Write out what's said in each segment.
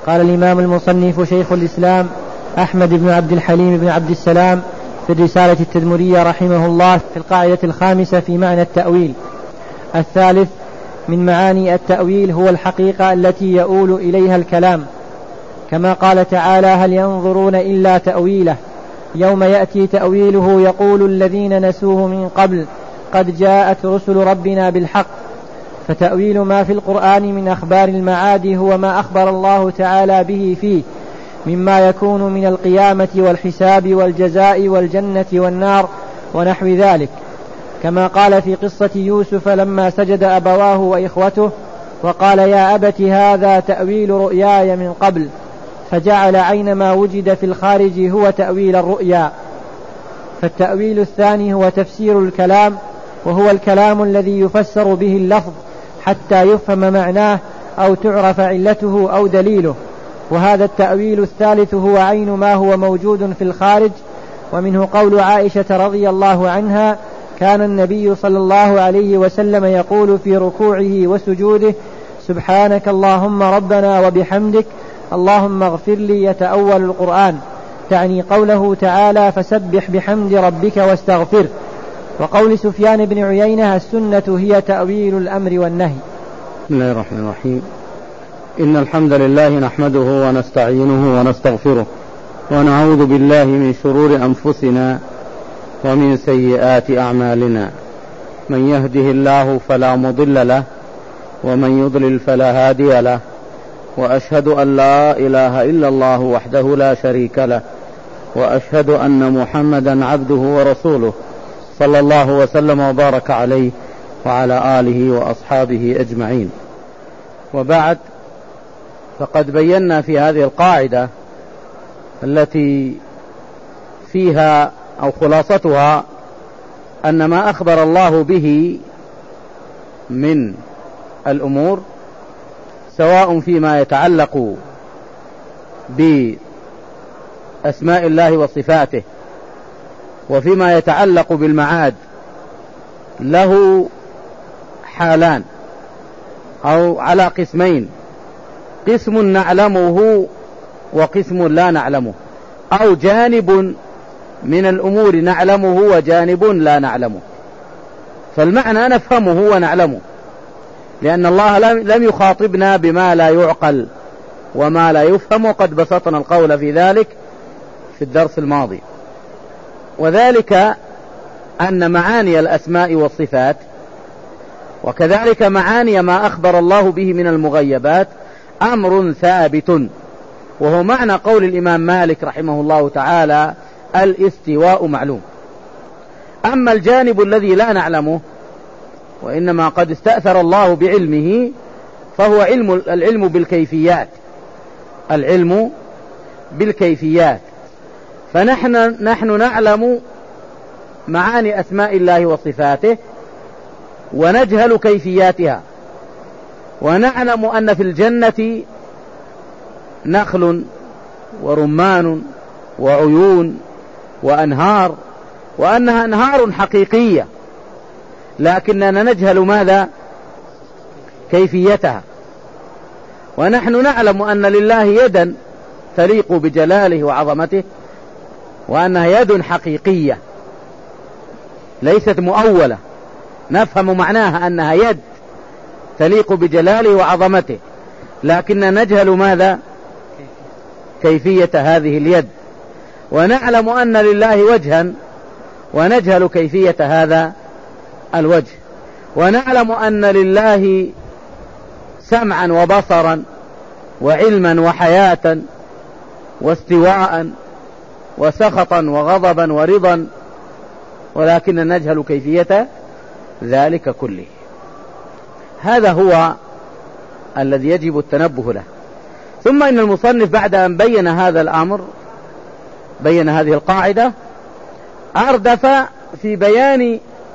قال الإمام المصنف شيخ الإسلام أحمد بن عبد الحليم بن عبد السلام في الرسالة التدمرية رحمه الله في القاعدة الخامسة في معنى التأويل: الثالث من معاني التأويل هو الحقيقة التي يؤول إليها الكلام، كما قال تعالى: هل ينظرون إلا تأويله يوم يأتي تأويله يقول الذين نسوه من قبل قد جاءت رسل ربنا بالحق. فتأويل ما في القرآن من أخبار المعاد هو ما أخبر الله تعالى به فيه مما يكون من القيامة والحساب والجزاء والجنة والنار ونحو ذلك، كما قال في قصة يوسف لما سجد أبواه وإخوته وقال: يا أبت هذا تأويل رؤياي من قبل، فجعل عين ما وجد في الخارج هو تأويل الرؤيا. فالتأويل الثاني هو تفسير الكلام، وهو الكلام الذي يفسر به اللفظ حتى يفهم معناه أو تعرف علته أو دليله، وهذا التأويل الثالث هو عين ما هو موجود في الخارج. ومنه قول عائشة رضي الله عنها: كان النبي صلى الله عليه وسلم يقول في ركوعه وسجوده: سبحانك اللهم ربنا وبحمدك اللهم اغفر لي، يتأول القرآن، تعني قوله تعالى: فسبح بحمد ربك واستغفره. وقول سفيان بن عيينة: السنة هي تأويل الأمر والنهي. بسم الله الرحمن الرحيم. إن الحمد لله نحمده ونستعينه ونستغفره، ونعوذ بالله من شرور أنفسنا ومن سيئات أعمالنا، من يهده الله فلا مضل له ومن يضلل فلا هادي له، وأشهد أن لا إله إلا الله وحده لا شريك له، وأشهد أن محمدا عبده ورسوله صلى الله وسلم وبارك عليه وعلى آله وأصحابه أجمعين. وبعد، فقد بينا في هذه القاعدة التي فيها أو خلاصتها أن ما أخبر الله به من الأمور، سواء فيما يتعلق بأسماء الله وصفاته وفيما يتعلق بالمعاد، له حالان أو على قسمين: قسم نعلمه وقسم لا نعلمه، أو جانب من الأمور نعلمه وجانب لا نعلمه. فالمعنى نفهمه ونعلمه، لأن الله لم يخاطبنا بما لا يعقل وما لا يفهم، وقد بسطنا القول في ذلك في الدرس الماضي. وذلك أن معاني الأسماء والصفات وكذلك معاني ما أخبر الله به من المغيبات أمر ثابت، وهو معنى قول الإمام مالك رحمه الله تعالى: الاستواء معلوم. أما الجانب الذي لا نعلمه وإنما قد استأثر الله بعلمه، فهو العلم بالكيفيات، العلم بالكيفيات. فنحن نعلم معاني أسماء الله وصفاته ونجهل كيفياتها، ونعلم أن في الجنة نخل ورمان وعيون وأنهار، وأنها أنهار حقيقية، لكننا نجهل ماذا؟ كيفيتها. ونحن نعلم أن لله يدا تليق بجلاله وعظمته، وأنها يد حقيقية ليست مؤولة، نفهم معناها أنها يد تليق بجلاله وعظمته، لكننا نجهل ماذا؟ كيفية هذه اليد. ونعلم أن لله وجها ونجهل كيفية هذا الوجه. ونعلم أن لله سمعا وبصرا وعلما وحياة واستواء وسخطا وغضبا ورضا، ولكن نجهل كيفية ذلك كله. هذا هو الذي يجب التنبه له. ثم إن المصنف بعد أن بين هذا الأمر، بين هذه القاعدة، أردف في بيان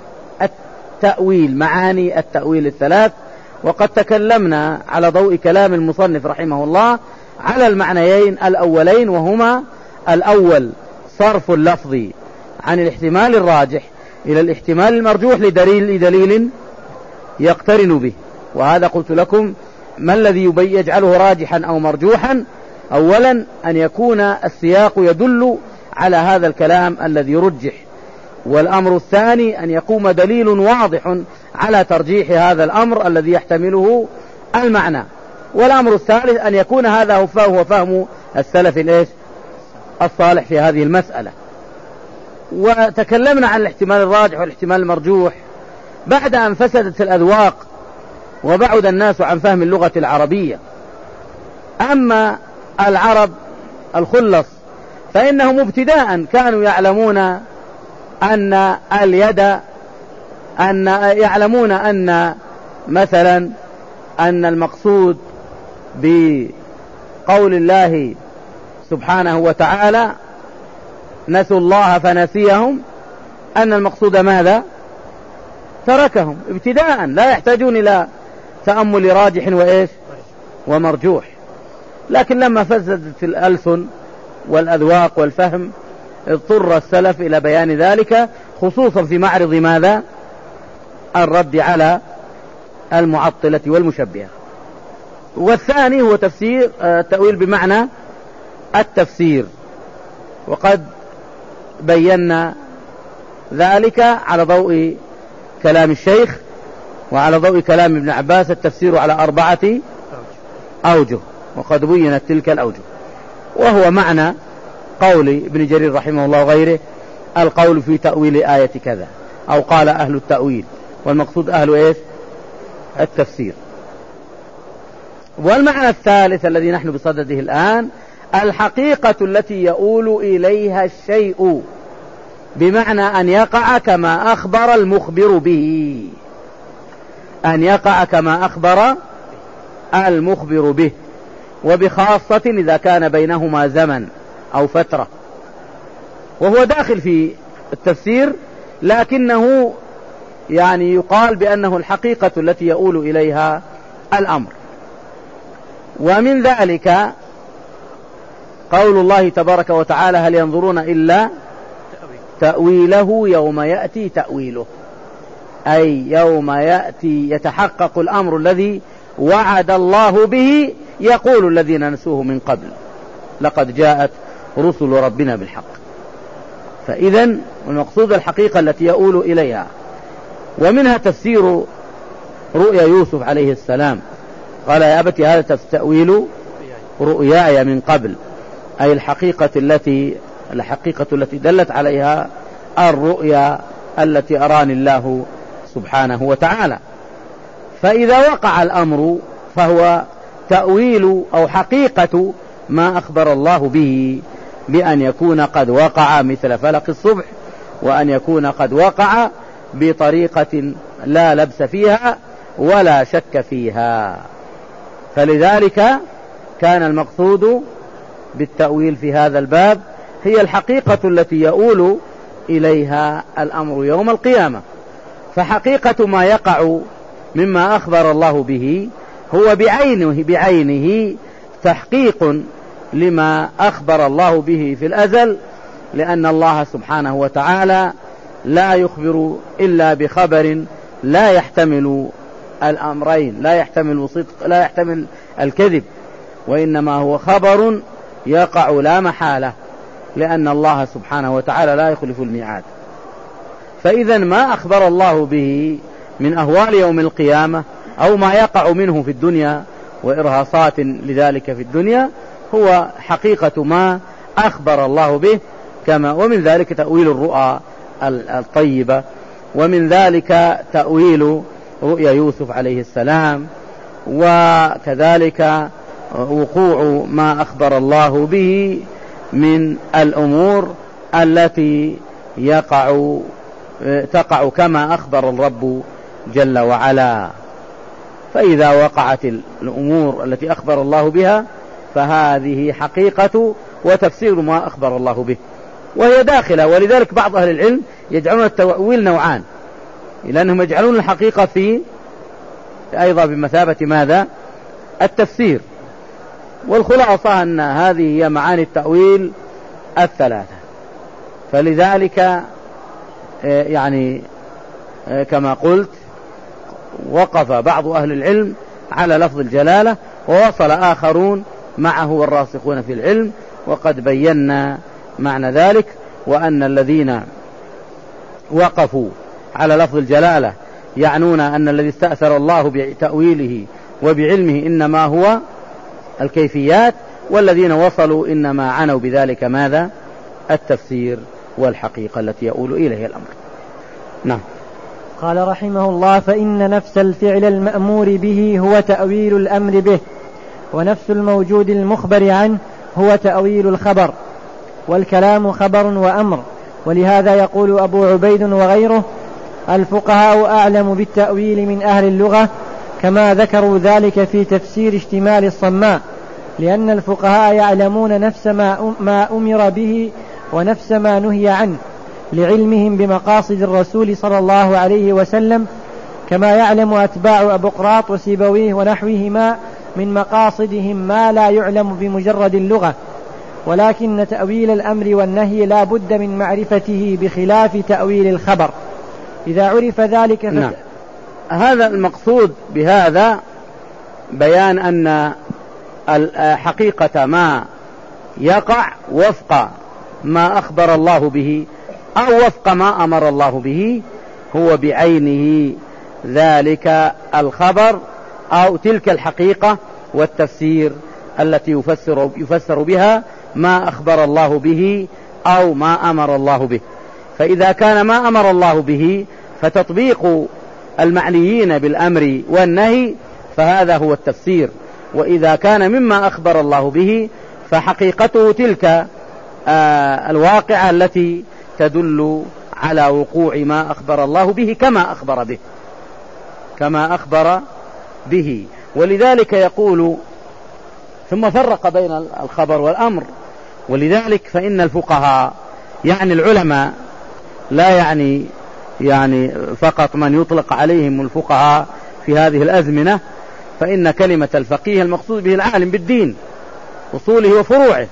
التأويل، معاني التأويل الثلاث. وقد تكلمنا على ضوء كلام المصنف رحمه الله على المعنيين الأولين، وهما: الأول صرف اللفظ عن الاحتمال الراجح إلى الاحتمال المرجوح لدليل يقترن به. وهذا قلت لكم: ما الذي يجعله راجحا أو مرجوحا؟ أولا أن يكون السياق يدل على هذا الكلام الذي يرجح، والأمر الثاني أن يقوم دليل واضح على ترجيح هذا الأمر الذي يحتمله المعنى، والأمر الثالث أن يكون هذا هو فهم السلف الصالح في هذه المسألة. وتكلمنا عن الاحتمال الراجح والاحتمال المرجوح بعد أن فسدت الأذواق وبعد الناس عن فهم اللغة العربية. أما العرب الخلص فإنهم ابتداء كانوا يعلمون أن اليد يعلمون أن مثلا أن المقصود بقول الله سبحانه وتعالى نسوا الله فنسيهم، أن المقصود ماذا؟ تركهم ابتداء، لا يحتاجون إلى تأمل راجح ومرجوح. لكن لما فسدت الألسن والأذواق والفهم اضطر السلف إلى بيان ذلك، خصوصا في معرض ماذا؟ الرد على المعطلة والمشبهة. والثاني هو تفسير التأويل بمعنى التفسير، وقد بينا ذلك على ضوء كلام الشيخ وعلى ضوء كلام ابن عباس، التفسير على 4 أوجه، وقد بينت تلك الأوجه، وهو معنى قول ابن جرير رحمه الله وغيره: القول في تأويل آية كذا، أو قال أهل التأويل، والمقصود أهل التفسير. والمعنى الثالث الذي نحن بصدده الآن: الحقيقة التي يؤول إليها الشيء، بمعنى أن يقع كما أخبر المخبر به، أن يقع كما أخبر المخبر به، وبخاصة إذا كان بينهما زمن أو فترة، وهو داخل في التفسير، لكنه يعني يقال بأنه الحقيقة التي يؤول إليها الأمر. ومن ذلك قول الله تبارك وتعالى: هل ينظرون إلا تأويله يوم يأتي تأويله، أي يوم يأتي يتحقق الأمر الذي وعد الله به، يقول الذين نسوه من قبل لقد جاءت رسل ربنا بالحق. فإذن المقصود الحقيقة التي يؤول إليها. ومنها تفسير رؤيا يوسف عليه السلام، قال: يا أبت هذا تأويل رؤياي من قبل، أي الحقيقة التي دلت عليها الرؤيا التي أراني الله سبحانه وتعالى. فإذا وقع الأمر فهو تأويل أو حقيقة ما أخبر الله به، بأن يكون قد وقع مثل فلق الصبح، وأن يكون قد وقع بطريقة لا لبس فيها ولا شك فيها. فلذلك كان المقصود بالتأويل في هذا الباب هي الحقيقة التي يؤول إليها الأمر يوم القيامة. فحقيقة ما يقع مما أخبر الله به هو بعينه تحقيق لما أخبر الله به في الأزل، لأن الله سبحانه وتعالى لا يخبر إلا بخبر لا يحتمل الأمرين، لا يحتمل صدق، لا يحتمل الكذب، وإنما هو خبر يقع لا محالة، لأن الله سبحانه وتعالى لا يخلف الميعاد. فإذا ما أخبر الله به من أهوال يوم القيامة أو ما يقع منه في الدنيا وإرهاصات لذلك في الدنيا هو حقيقة ما أخبر الله به. ومن ذلك تأويل الرؤى الطيبة، ومن ذلك تأويل رؤيا يوسف عليه السلام، وكذلك وقوع ما أخبر الله به من الأمور التي تقع كما أخبر الرب جل وعلا. فإذا وقعت الأمور التي أخبر الله بها فهذه حقيقة وتفسير ما أخبر الله به، وهي داخلة. ولذلك بعض أهل العلم يجعلون التأويل نوعان، لأنهم يجعلون الحقيقة في أيضا بمثابة ماذا؟ التفسير. والخلاصة أن هذه هي معاني التأويل الثلاثة. فلذلك يعني كما قلت وقف بعض أهل العلم على لفظ الجلالة، ووصل آخرون معه والراسخون في العلم، وقد بينا معنى ذلك، وأن الذين وقفوا على لفظ الجلالة يعنون أن الذي استأثر الله بتأويله وبعلمه إنما هو الكيفيات، والذين وصلوا إنما عنوا بذلك ماذا؟ التفسير والحقيقة التي يؤول إليه الأمر. نعم. قال رحمه الله: فإن نفس الفعل المأمور به هو تأويل الأمر به، ونفس الموجود المخبر عنه هو تأويل الخبر، والكلام خبر وأمر. ولهذا يقول أبو عبيد وغيره: الفقهاء أعلم بالتأويل من أهل اللغة، كما ذكروا ذلك في تفسير اشتمال الصماء، لأن الفقهاء يعلمون نفس ما أمر به ونفس ما نهي عنه، لعلمهم بمقاصد الرسول صلى الله عليه وسلم، كما يعلم أتباع أبقراط وسيبويه ونحوهما من مقاصدهم ما لا يعلم بمجرد اللغة. ولكن تأويل الأمر والنهي لا بد من معرفته، بخلاف تأويل الخبر. إذا عرف ذلك نعم. هذا المقصود بهذا بيان أن حقيقة ما يقع وفق ما أخبر الله به أو وفق ما أمر الله به هو بعينه ذلك الخبر أو تلك الحقيقة، والتفسير التي يفسر بها ما أخبر الله به أو ما أمر الله به. فإذا كان ما أمر الله به فتطبيق المعنيين بالأمر والنهي فهذا هو التفسير، وإذا كان مما أخبر الله به فحقيقته تلك الواقعة التي تدل على وقوع ما أخبر الله به كما أخبر به. ولذلك يقول: ثم فرق بين الخبر والأمر. ولذلك فإن الفقهاء يعني العلماء، لا يعني فقط من يطلق عليهم الفقهاء في هذه الأزمنة، فإن كلمة الفقيه المقصود به العالم بالدين أصوله وفروعه.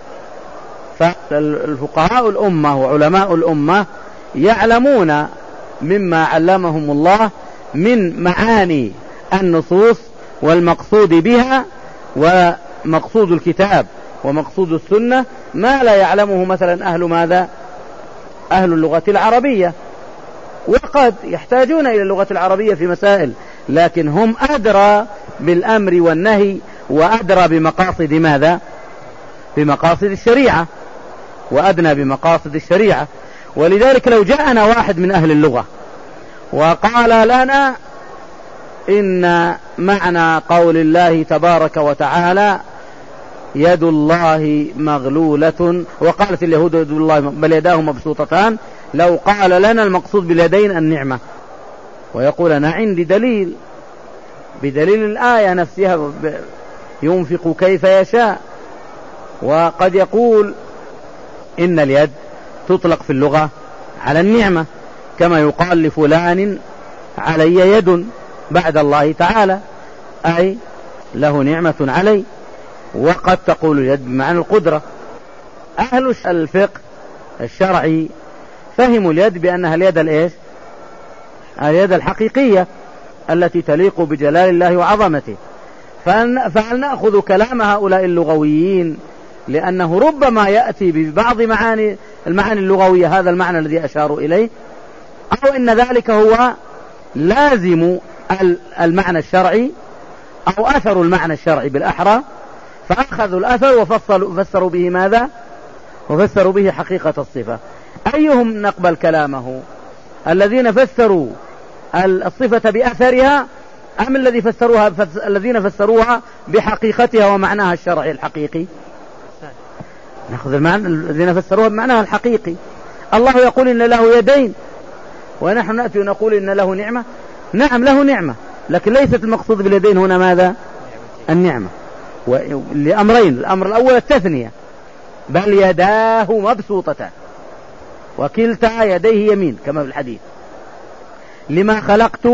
فالفقهاء الأمة وعلماء الأمة يعلمون مما علمهم الله من معاني النصوص والمقصود بها ومقصود الكتاب ومقصود السنة ما لا يعلمه مثلا أهل ماذا؟ أهل اللغة العربية، وقد يحتاجون إلى اللغة العربية في مسائل، لكن هم أدرى بالأمر والنهي وأدرى بمقاصد ماذا؟ بمقاصد الشريعة، وأدنى بمقاصد الشريعة. ولذلك لو جاءنا واحد من أهل اللغة وقال لنا إن معنى قول الله تبارك وتعالى يد الله مغلولة، وقالت اليهود يد الله بل يداه مبسوطتان، لو قال لنا المقصود باليدين النعمة، ويقول أنا عندي دليل بدليل الآية نفسها ينفق كيف يشاء. وقد يقول إن اليد تطلق في اللغة على النعمة، كما يقال لفلان علي يد بعد الله تعالى، أي له نعمة علي. وقد تقول اليد بمعنى القدرة. أهل الفقه الشرعي فهموا اليد بأنها اليد الإيش؟ اليد الحقيقية التي تليق بجلال الله وعظمته. فهل نأخذ كلام هؤلاء اللغويين لأنه ربما يأتي ببعض المعاني اللغوية هذا المعنى الذي أشاروا إليه، أو إن ذلك هو لازم المعنى الشرعي أو أثر المعنى الشرعي بالأحرى، فأخذوا الأثر وفسروا به ماذا؟ وفسروا به حقيقة الصفة. أيهم نقبل كلامه؟ الذين فسروا الصفة بأثرها أم الذين فسروها بحقيقتها ومعناها الشرعي الحقيقي؟ نأخذ المعنى الذين فسروها بمعناها الحقيقي. الله يقول إن له يدين، ونحن نأتي ونقول إن له نعمة. نعم له نعمة، لكن ليست المقصود باليدين هنا ماذا؟ النعمة. لأمرين: الأمر الأول التثنية، بل يداه مبسوطتان وكلتا يديه يمين كما في الحديث، لما خلقت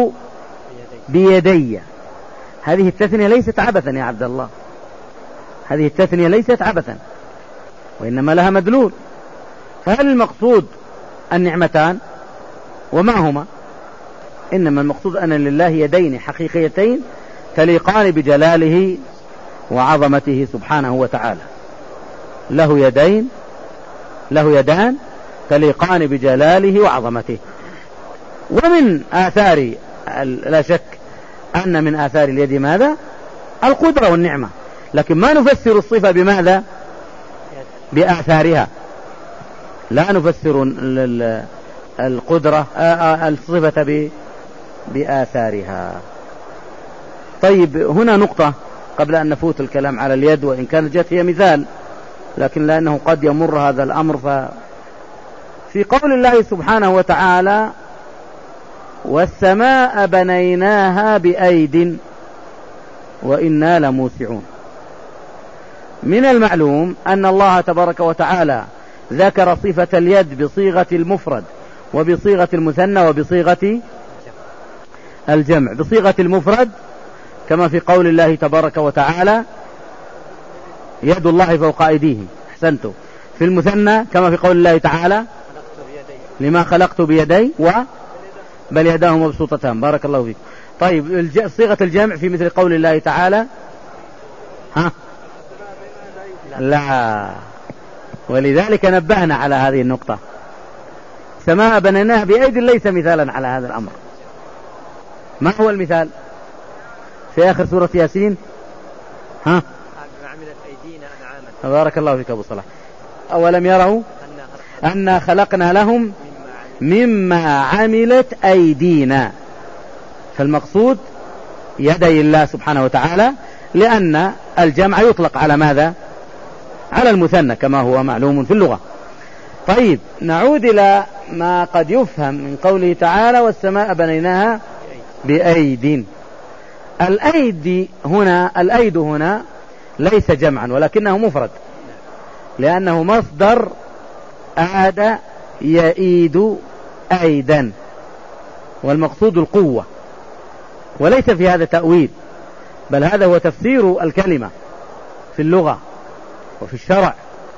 بيدي. هذه التثنية ليست عبثا يا عبد الله، هذه التثنية ليست عبثا، وإنما لها مدلول. فهل المقصود النعمتان؟ وما هما؟ إنما المقصود أن لله يدين حقيقيتين تليقان بجلاله وعظمته سبحانه وتعالى. له يدان تليقان بجلاله وعظمته. ومن آثار، لا شك أن من آثار اليد ماذا؟ القدرة والنعمة، لكن ما نفسر الصفة بماذا؟ بآثارها. لا نفسر القدرة الصفة بآثارها. طيب، هنا نقطة قبل أن نفوت الكلام على اليد، وإن كانت جت هي مثال، لكن لأنه قد يمر هذا الأمر. في قول الله سبحانه وتعالى: والسماء بنيناها بأيد وإنا لموسعون، من المعلوم أن الله تبارك وتعالى ذكر صفة اليد بصيغة المفرد وبصيغة المثنى وبصيغة الجمع. بصيغة المفرد كما في قول الله تبارك وتعالى: يد الله فوق أيديهم. أحسنتم. في المثنى كما في قول الله تعالى: لما خلقت بيدي بل يداه مبسوطتان. بارك الله فيك. طيب، صيغة الجمع في مثل قول الله تعالى: لا. ولذلك نبهنا على هذه النقطة. سماء بنيناها بأيد ليس مثالا على هذا الأمر. ما هو المثال في آخر سورة ياسين؟ عملت أيدينا أنعاما. بارك الله فيك أبو صلاح. أولم يروا أنا خلقنا لهم مما عملت أيدينا. فالمقصود يدي الله سبحانه وتعالى، لأن الجمع يطلق على ماذا؟ على المثنى كما هو معلوم في اللغة. طيب، نعود إلى ما قد يفهم من قوله تعالى: والسماء بنيناها بأيد. الأيد هنا ليس جمعا، ولكنه مفرد، لأنه مصدر أعاد يئيد أيدا، والمقصود القوة، وليس في هذا تأويل، بل هذا هو تفسير الكلمة في اللغة وفي الشرع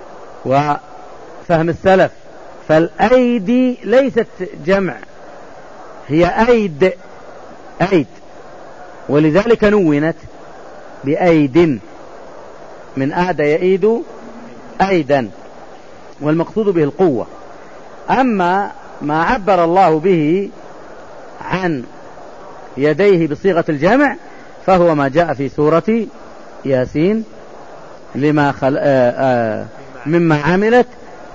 وفهم السلف. فالأيدي ليست جمع، هي أيد، ولذلك نونت بأيد، من أعد يئيد أيدا، والمقصود به القوة. أما ما عبر الله به عن يديه بصيغة الجمع فهو ما جاء في سورة ياسين: مما عملت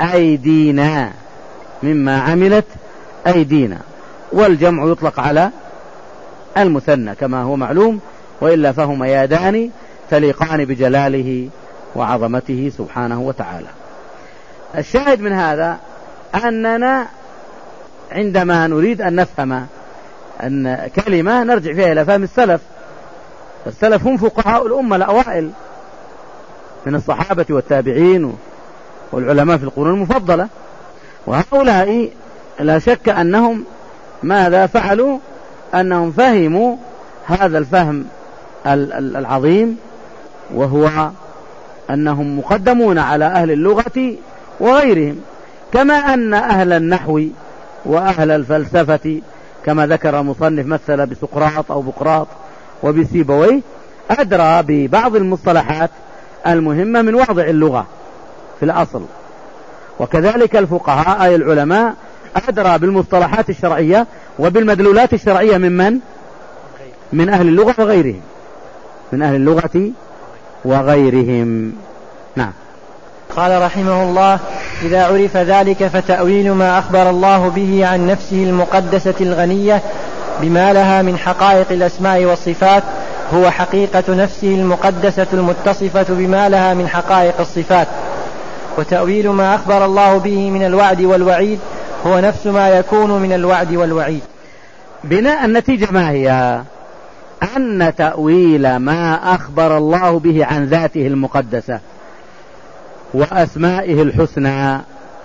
أيدينا. والجمع يطلق على المثنى كما هو معلوم، وإلا فهما يدان تليقان بجلاله وعظمته سبحانه وتعالى. الشاهد من هذا أننا عندما نريد أن نفهم أن كلمة نرجع فيها إلى فهم السلف. السلف هم فقهاء الأمة الأوائل من الصحابة والتابعين والعلماء في القرون المفضلة، وهؤلاء لا شك أنهم ماذا فعلوا؟ أنهم فهموا هذا الفهم العظيم، وهو أنهم مقدمون على أهل اللغة وغيرهم، كما أن أهل النحو وأهل الفلسفة كما ذكر المصنف مثل بسقراط أو بقراط وبسيبويه أدرى ببعض المصطلحات المهمة من واضع اللغة في الأصل. وكذلك الفقهاء أي العلماء أدرى بالمصطلحات الشرعية وبالمدلولات الشرعية من أهل اللغة وغيرهم، من أهل اللغة وغيرهم. نعم. قال رحمه الله: إذا عرف ذلك فتأويل ما أخبر الله به عن نفسه المقدسة الغنية بما لها من حقائق الأسماء والصفات هو حقيقة نفسه المقدسة المتصفة بما لها من حقائق الصفات. وتأويل ما أخبر الله به من الوعد والوعيد هو نفس ما يكون من الوعد والوعيد. بناء النتيجة ما هي؟ أن تأويل ما أخبر الله به عن ذاته المقدسة وأسمائه الحسنى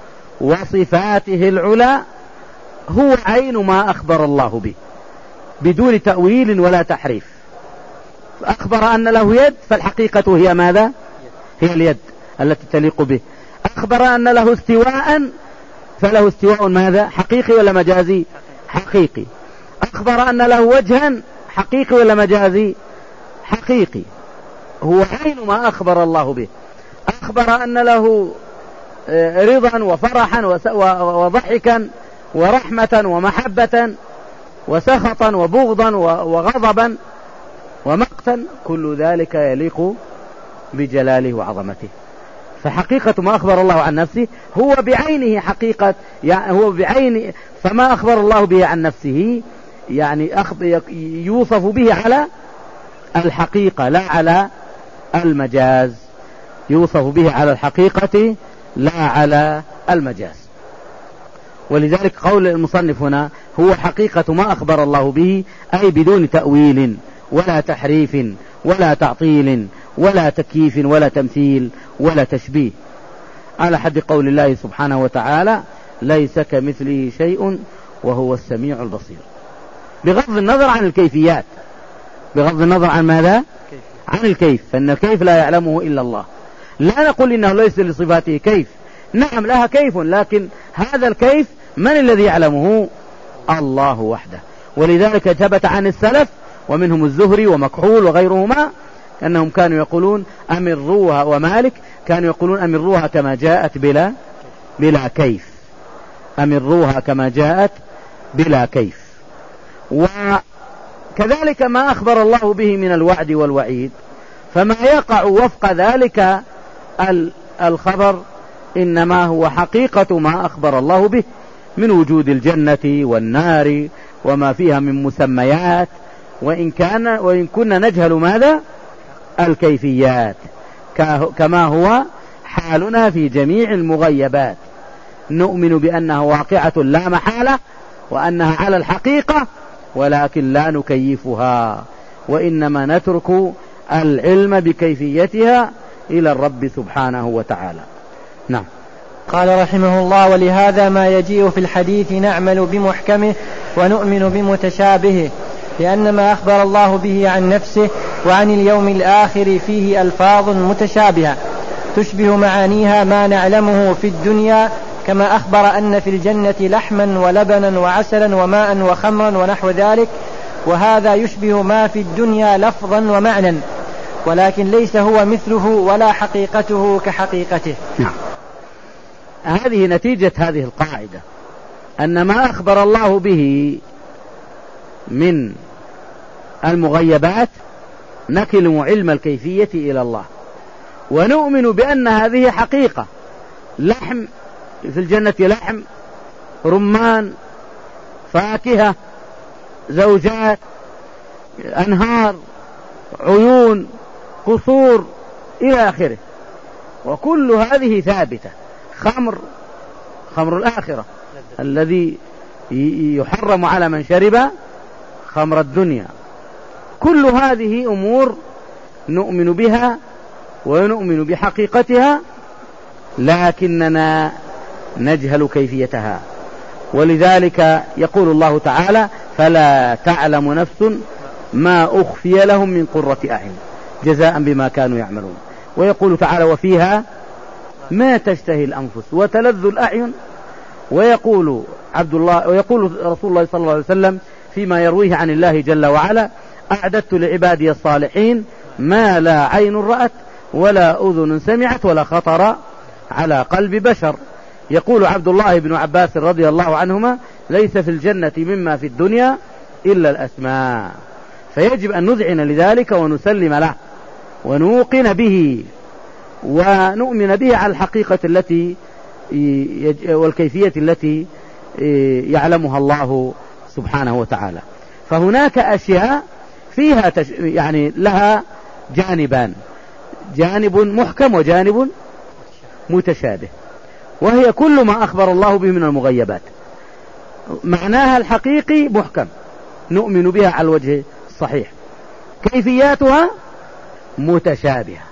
وصفاته العلى هو عين ما أخبر الله به بدون تأويل ولا تحريف. أخبر أن له يد، فالحقيقة هي ماذا؟ هي اليد التي تليق به. أخبر أن له استواء، فله استواء ماذا؟ حقيقي ولا مجازي؟ حقيقي. أخبر أن له وجها، حقيقي ولا مجازي؟ حقيقي. هو عين ما أخبر الله به. أخبر أن له رضا وفرحا وضحكا ورحمة ومحبة وسخطا وبغضا وغضبا ومقتا، كل ذلك يليق بجلاله وعظمته. فحقيقة ما أخبر الله عن نفسه هو بعينه حقيقة، يعني هو بعين، فما أخبر الله به عن نفسه يعني يوصف به على الحقيقة لا على المجاز، يوصف به على الحقيقة لا على المجاز. ولذلك قول المصنف هنا هو حقيقة ما أخبر الله به، أي بدون تأويل ولا تحريف ولا تعطيل ولا تكييف ولا تمثيل ولا تشبيه، على حد قول الله سبحانه وتعالى: ليس كمثله شيء وهو السميع البصير، بغض النظر عن الكيفيات. بغض النظر عن ماذا؟ عن الكيف، فإن الكيف لا يعلمه إلا الله. لا نقول إنه ليس لصفاته كيف، نعم لها كيف، لكن هذا الكيف من الذي يعلمه؟ الله وحده. ولذلك ثبت عن السلف ومنهم الزهري ومكحول وغيرهما أنهم كانوا يقولون أمروها، ومالك كانوا يقولون أمروها كما جاءت بلا كيف، أمروها كما جاءت بلا كيف. وكذلك ما أخبر الله به من الوعد والوعيد، فما يقع وفق ذلك الخبر إنما هو حقيقة ما أخبر الله به من وجود الجنة والنار وما فيها من مسميات، وإن كنا نجهل ماذا؟ الكيفيات، كما هو حالنا في جميع المغيبات. نؤمن بأنها واقعة لا محالة وأنها على الحقيقة، ولكن لا نكيفها، وإنما نترك العلم بكيفيتها إلى الرب سبحانه وتعالى. نعم. قال رحمه الله: ولهذا ما يجيء في الحديث نعمل بمحكمه ونؤمن بمتشابهه، لأن ما أخبر الله به عن نفسه وعن اليوم الآخر فيه ألفاظ متشابهة تشبه معانيها ما نعلمه في الدنيا، كما أخبر أن في الجنة لحما ولبنا وعسلا وماء وخمرا ونحو ذلك، وهذا يشبه ما في الدنيا لفظا ومعنى، ولكن ليس هو مثله ولا حقيقته كحقيقته. نعم. هذه نتيجة هذه القاعدة، أن ما أخبر الله به من المغيبات نكل علم الكيفية إلى الله، ونؤمن بأن هذه حقيقة. لحم في الجنة، لحم، رمان، فاكهة، زوجات، أنهار، عيون، قصور إلى آخره، وكل هذه ثابتة. خمر الآخرة الذي يحرم على من شرب خمر الدنيا. كل هذه أمور نؤمن بها ونؤمن بحقيقتها، لكننا نجهل كيفيتها. ولذلك يقول الله تعالى: فلا تعلم نفس ما أخفي لهم من قرة أعين جزاء بما كانوا يعملون. ويقول تعالى: وفيها ما تشتهي الأنفس وتلذ الأعين. ويقول رسول الله صلى الله عليه وسلم فيما يرويه عن الله جل وعلا: أعددت لعبادي الصالحين ما لا عين رأت ولا أذن سمعت ولا خطر على قلب بشر. يقول عبد الله بن عباس رضي الله عنهما: ليس في الجنة مما في الدنيا إلا الأسماء. فيجب أن نذعن لذلك ونسلم له ونوقن به ونؤمن به على الحقيقة التي والكيفية التي يعلمها الله سبحانه وتعالى. فهناك أشياء فيها يعني لها جانبان، جانب محكم وجانب متشابه، وهي كل ما أخبر الله به من المغيبات. معناها الحقيقي محكم نؤمن بها على الوجه الصحيح، كيفياتها متشابهة،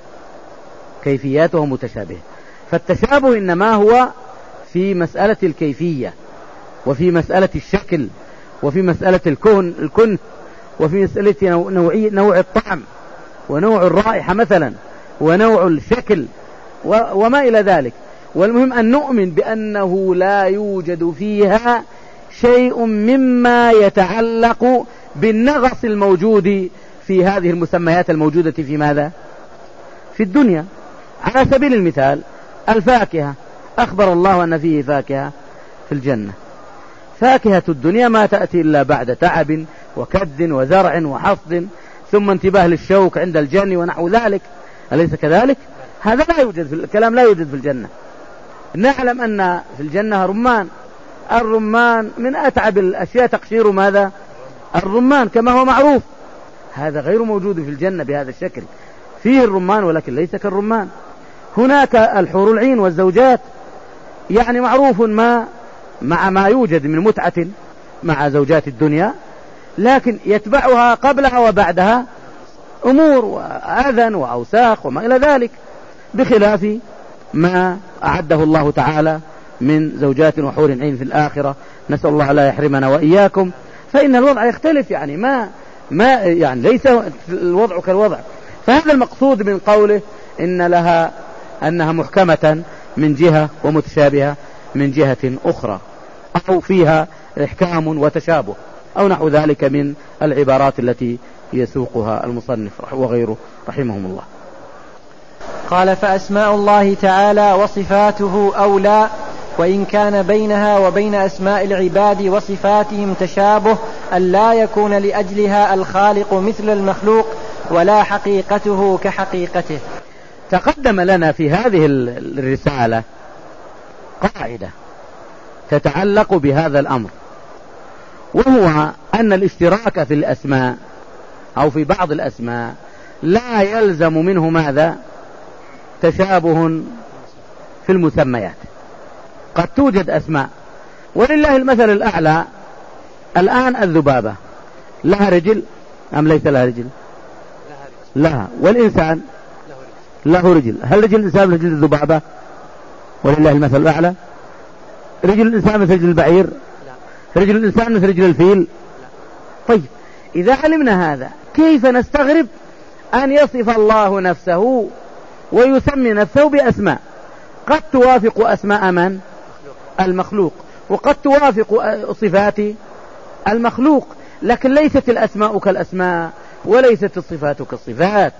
فالتشابه إنما هو في مسألة الكيفية، وفي مسألة الشكل، وفي مسألة الكن، وفي مسألة نوع الطعم ونوع الرائحة مثلا ونوع الشكل وما إلى ذلك. والمهم أن نؤمن بأنه لا يوجد فيها شيء مما يتعلق بالنغص الموجود في هذه المسميات الموجودة في ماذا؟ في الدنيا. على سبيل المثال الفاكهة، أخبر الله أن فيه فاكهة في الجنة. فاكهة الدنيا ما تأتي إلا بعد تعب وكد وزرع وحصد، ثم انتباه للشوك عند الجني ونحو ذلك، أليس كذلك؟ هذا لا يوجد في الكلام، لا يوجد في الجنة. نعلم أن في الجنة رمان، الرمان من أتعب الأشياء تقشير ماذا؟ الرمان كما هو معروف. هذا غير موجود في الجنة بهذا الشكل، فيه الرمان ولكن ليس كالرمان. هناك الحور العين والزوجات، يعني معروف مع ما يوجد من متعة مع زوجات الدنيا، لكن يتبعها قبلها وبعدها أمور وأذى وأوساخ وما إلى ذلك، بخلاف ما أعده الله تعالى من زوجات وحور عين في الآخرة. نسأل الله لا يحرمنا وإياكم. فإن الوضع يختلف، يعني ما يعني ليس الوضع كالوضع. فهذا المقصود من قوله إن لها أنها محكمة من جهة ومتشابهة من جهة أخرى، أو فيها إحكام وتشابه أو نحو ذلك من العبارات التي يسوقها المصنف وغيره رحمهم الله. قال: فأسماء الله تعالى وصفاته أولى، وإن كان بينها وبين أسماء العباد وصفاتهم تشابه أن لا يكون لأجلها الخالق مثل المخلوق ولا حقيقته كحقيقته. تقدم لنا في هذه الرسالة قاعدة تتعلق بهذا الأمر، وهو أن الاشتراك في الأسماء أو في بعض الأسماء لا يلزم منه ماذا؟ تشابه في المسميات. قد توجد أسماء، ولله المثل الأعلى. الآن الذبابة لها رجل أم ليس لها رجل؟ لها. والإنسان له رجل. هل رجل الإنسان رجل الذبابة؟ ولله المثل الأعلى. رجل الإنسان مثل رجل البعير؟ رجل الإنسان مثل رجل الفيل؟ طيب، إذا علمنا هذا كيف نستغرب أن يصف الله نفسه ويسمي نفسه بأسماء قد توافق أسماء من؟ المخلوق، وقد توافق صفات المخلوق، لكن ليست الأسماء كالأسماء وليست الصفات كالصفات،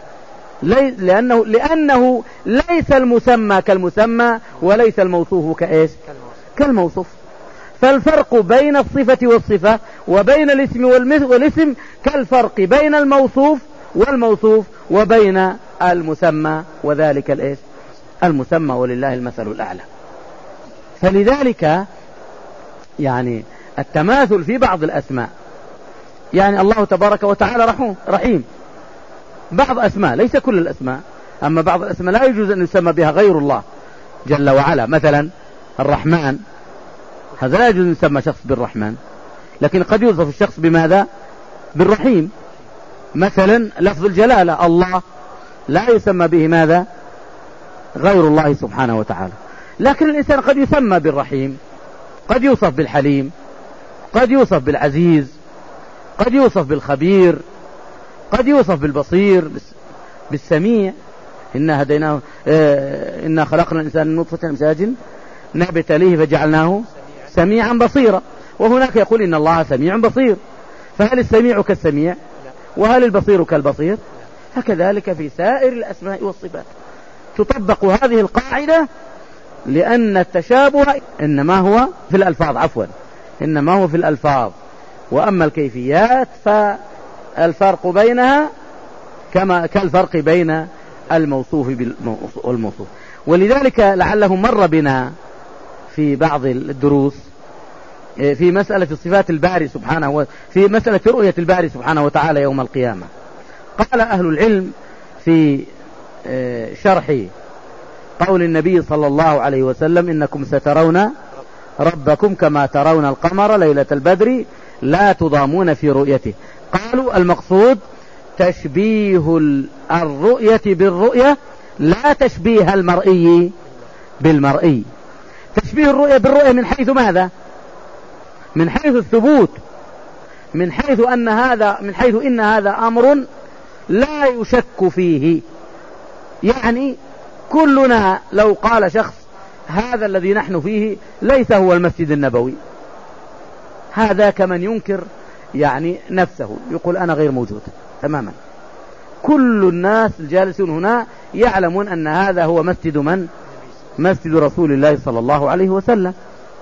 لأنه ليس المسمى كالمسمى وليس الموصوف كإيش؟ كالموصوف. فالفرق بين الصفة والصفة وبين الاسم والاسم كالفرق بين الموصوف والموصوف وبين المسمى وذلك الإيش؟ المسمى، ولله المثل الأعلى. فلذلك يعني التماثل في بعض الأسماء، يعني الله تبارك وتعالى رحيم، بعض أسماء ليس كل الأسماء، أما بعض الأسماء لا يجوز أن يسمى بها غير الله جل وعلا. مثلا الرحمن، هذا لا يجوز أن يسمى شخص بالرحمن، لكن قد يوصف الشخص بماذا؟ بالرحيم. مثلا لفظ الجلالة الله لا يسمى به ماذا؟ غير الله سبحانه وتعالى، لكن الإنسان قد يسمى بالرحيم، قد يوصف بالحليم، قد يوصف بالعزيز، قد يوصف بالخبير، قد يوصف بالبصير، بالسميع. إنا خلقنا الإنسان من نطفة أمشاج نبتليه فجعلناه سميعا بصيرا. وهناك يقول إن الله سميع بصير، فهل السميع كالسميع؟ وهل البصير كالبصير؟ فكذلك في سائر الأسماء والصفات تطبق هذه القاعدة، لأن التشابه إنما هو في الألفاظ، إنما هو في الألفاظ، وأما الكيفيات فالفرق بينها كالفرق بين الموصوف والموصوف. ولذلك لعله مر بنا في بعض الدروس في مسألة صفات الباري سبحانه، في مسألة رؤية الباري سبحانه وتعالى يوم القيامة. قال أهل العلم في شرح قول النبي صلى الله عليه وسلم: إنكم سترون ربكم كما ترون القمر ليلة البدر لا تضامون في رؤيته. قالوا المقصود تشبيه الرؤية بالرؤية، لا تشبيه المرئي بالمرئي. تشبيه الرؤية بالرؤية من حيث ماذا؟ من حيث الثبوت، من حيث إن هذا أمر لا يشك فيه. يعني كلنا لو قال شخص هذا الذي نحن فيه ليس هو المسجد النبوي، هذا كمن ينكر يعني نفسه، يقول أنا غير موجود تماما. كل الناس الجالسون هنا يعلمون أن هذا هو مسجد من؟ مسجد رسول الله صلى الله عليه وسلم.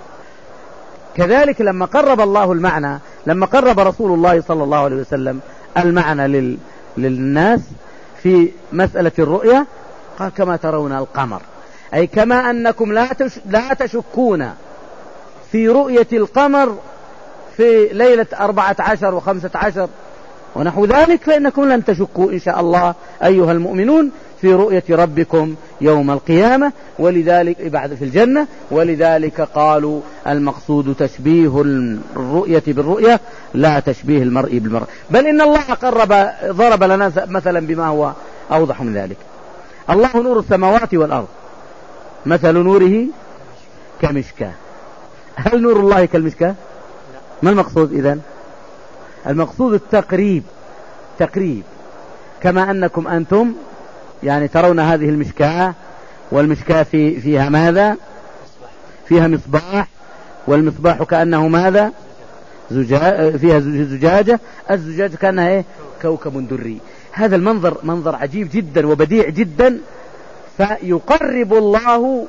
كذلك لما قرب الله المعنى، لما قرب رسول الله صلى الله عليه وسلم المعنى للناس في مسألة الرؤية، قال كما ترون القمر، أي كما أنكم لا تشكون في رؤية القمر في ليلة 14 و15 ونحو ذلك، فإنكم لن تشكوا إن شاء الله أيها المؤمنون في رؤية ربكم يوم القيامة، ولذلك بعد في الجنة. ولذلك قالوا المقصود تشبيه الرؤية بالرؤية لا تشبيه المرء بالمرء، بل إن الله ضرب لنا مثلا بما هو أوضح من ذلك. الله نور السماوات والأرض، مثل نوره كمشكاة. هل نور الله كالمشكاة؟ ما المقصود إذن؟ المقصود التقريب، تقريب، كما أنكم أنتم يعني ترون هذه المشكاة، والمشكاة فيها ماذا؟ فيها مصباح، والمصباح كأنه ماذا؟ فيها زجاجة، الزجاجة كأنها إيه؟ كوكب دري. هذا المنظر منظر عجيب جدا وبديع جدا، فيقرب الله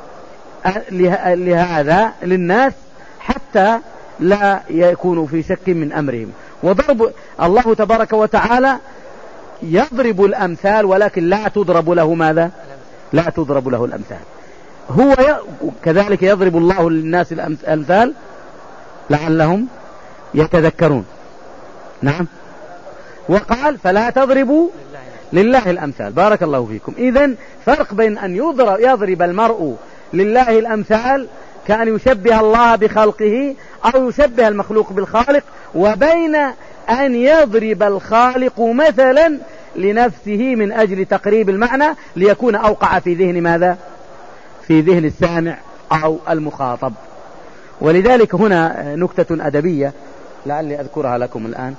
لهذا للناس حتى لا يكونوا في شك من أمرهم. وضرب الله تبارك وتعالى يضرب الأمثال، ولكن لا تضرب له ماذا؟ لا تضرب له الأمثال. هو كذلك يضرب الله للناس الأمثال لعلهم يتذكرون. نعم. وقال فلا تضربوا لله الأمثال. بارك الله فيكم. إذن فرق بين أن يضرب المرء لله الأمثال كأن يشبه الله بخلقه أو يشبه المخلوق بالخالق، وبين أن يضرب الخالق مثلا لنفسه من أجل تقريب المعنى ليكون أوقع في ذهن ماذا؟ في ذهن السامع أو المخاطب. ولذلك هنا نكتة أدبية لعلي أذكرها لكم الآن.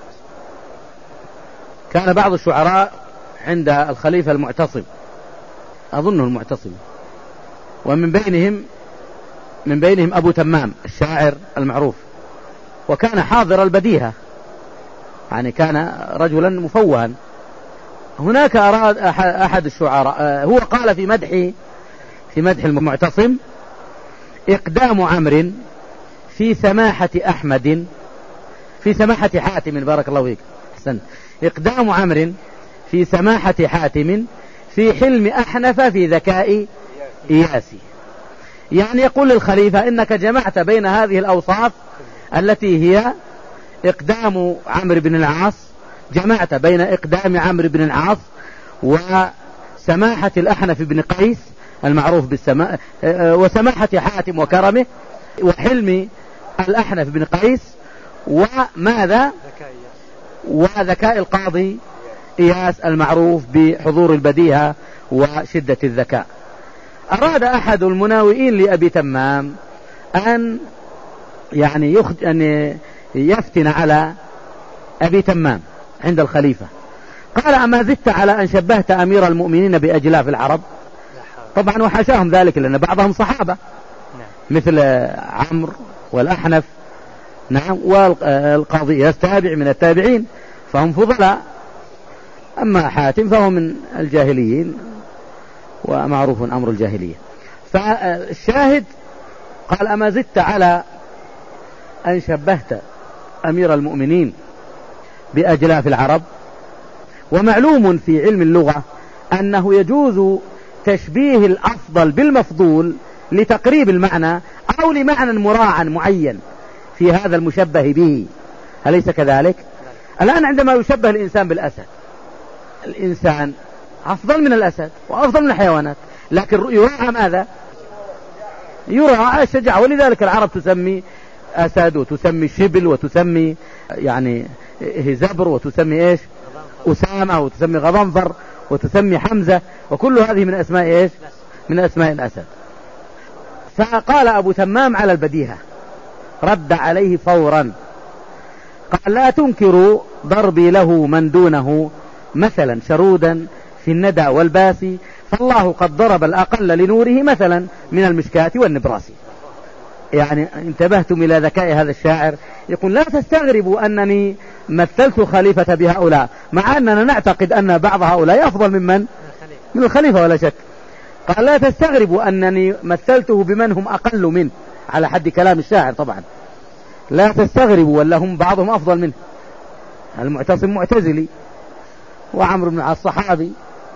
كان بعض الشعراء عند الخليفة المعتصم، أظنه المعتصم، ومن بينهم أبو تمام الشاعر المعروف، وكان حاضر البديهة، يعني كان رجلا مفوها. هناك أراد أحد الشعراء، هو قال في مدح المعتصم: إقدام عمرو في سماحة أحمد في سماحة حاتم. بارك الله فيك، أحسنت. إقدام عمرو في سماحة حاتم في حلم أحنف في ذكاء إياسي. يعني يقول للخليفة إنك جمعت بين هذه الأوصاف التي هي إقدام عمرو بن العاص، جمعت بين إقدام عمرو بن العاص وسماحة الأحنف بن قيس المعروف وسماحة حاتم وكرمه، وحلم الأحنف بن قيس، وماذا؟ وذكاء القاضي إياس المعروف بحضور البديهة وشدة الذكاء. أراد أحد المناوئين لأبي تمام أن يفتن على أبي تمام عند الخليفة. قال: أما زدت على أن شبهت أمير المؤمنين بأجلاف العرب؟ طبعا وحاشاهم ذلك، لأن بعضهم صحابة مثل عمرو والأحنف، نعم، والقاضي إياس تابع من التابعين، فهم فضلاء. أما حاتم فهو من الجاهليين ومعروف أمر الجاهلية. فالشاهد قال: أما زدت على أن شبهت أمير المؤمنين بأجلاف العرب؟ ومعلوم في علم اللغة أنه يجوز تشبيه الأفضل بالمفضول لتقريب المعنى أو لمعنى مراعى معين في هذا المشبه به، أليس كذلك؟ الآن عندما يشبه الإنسان بالأسد، الإنسان أفضل من الأسد وأفضل من الحيوانات، لكن يراعى ماذا؟ يراعى الشجاعة. ولذلك العرب تسمي أسد، وتسمي شبل، وتسمي يعني هزبر، وتسمي إيش؟ أسامة، وتسمي غضنفر، وتسمي حمزة، وكل هذه من أسماء إيش؟ من أسماء الأسد. فقال أبو تمام على البديهة، رد عليه فورا، قال: لا تنكروا ضربي له من دونه مثلا شرودا في الندى والباسي، فالله قد ضرب الأقل لنوره مثلا من المشكاة والنبراس. يعني انتبهتم إلى ذكاء هذا الشاعر، يقول: لا تستغربوا أنني مثلت الخليفة بهؤلاء، مع أننا نعتقد أن بعض هؤلاء أفضل من الخليفة ولا شك. قال لا تستغربوا أنني مثلته بمن هم أقل منه، على حد كلام الشاعر طبعا. لا تستغربوا ولا هم بعضهم أفضل منه. المعتصم معتزلي، وعمرو بن العاص صحابي،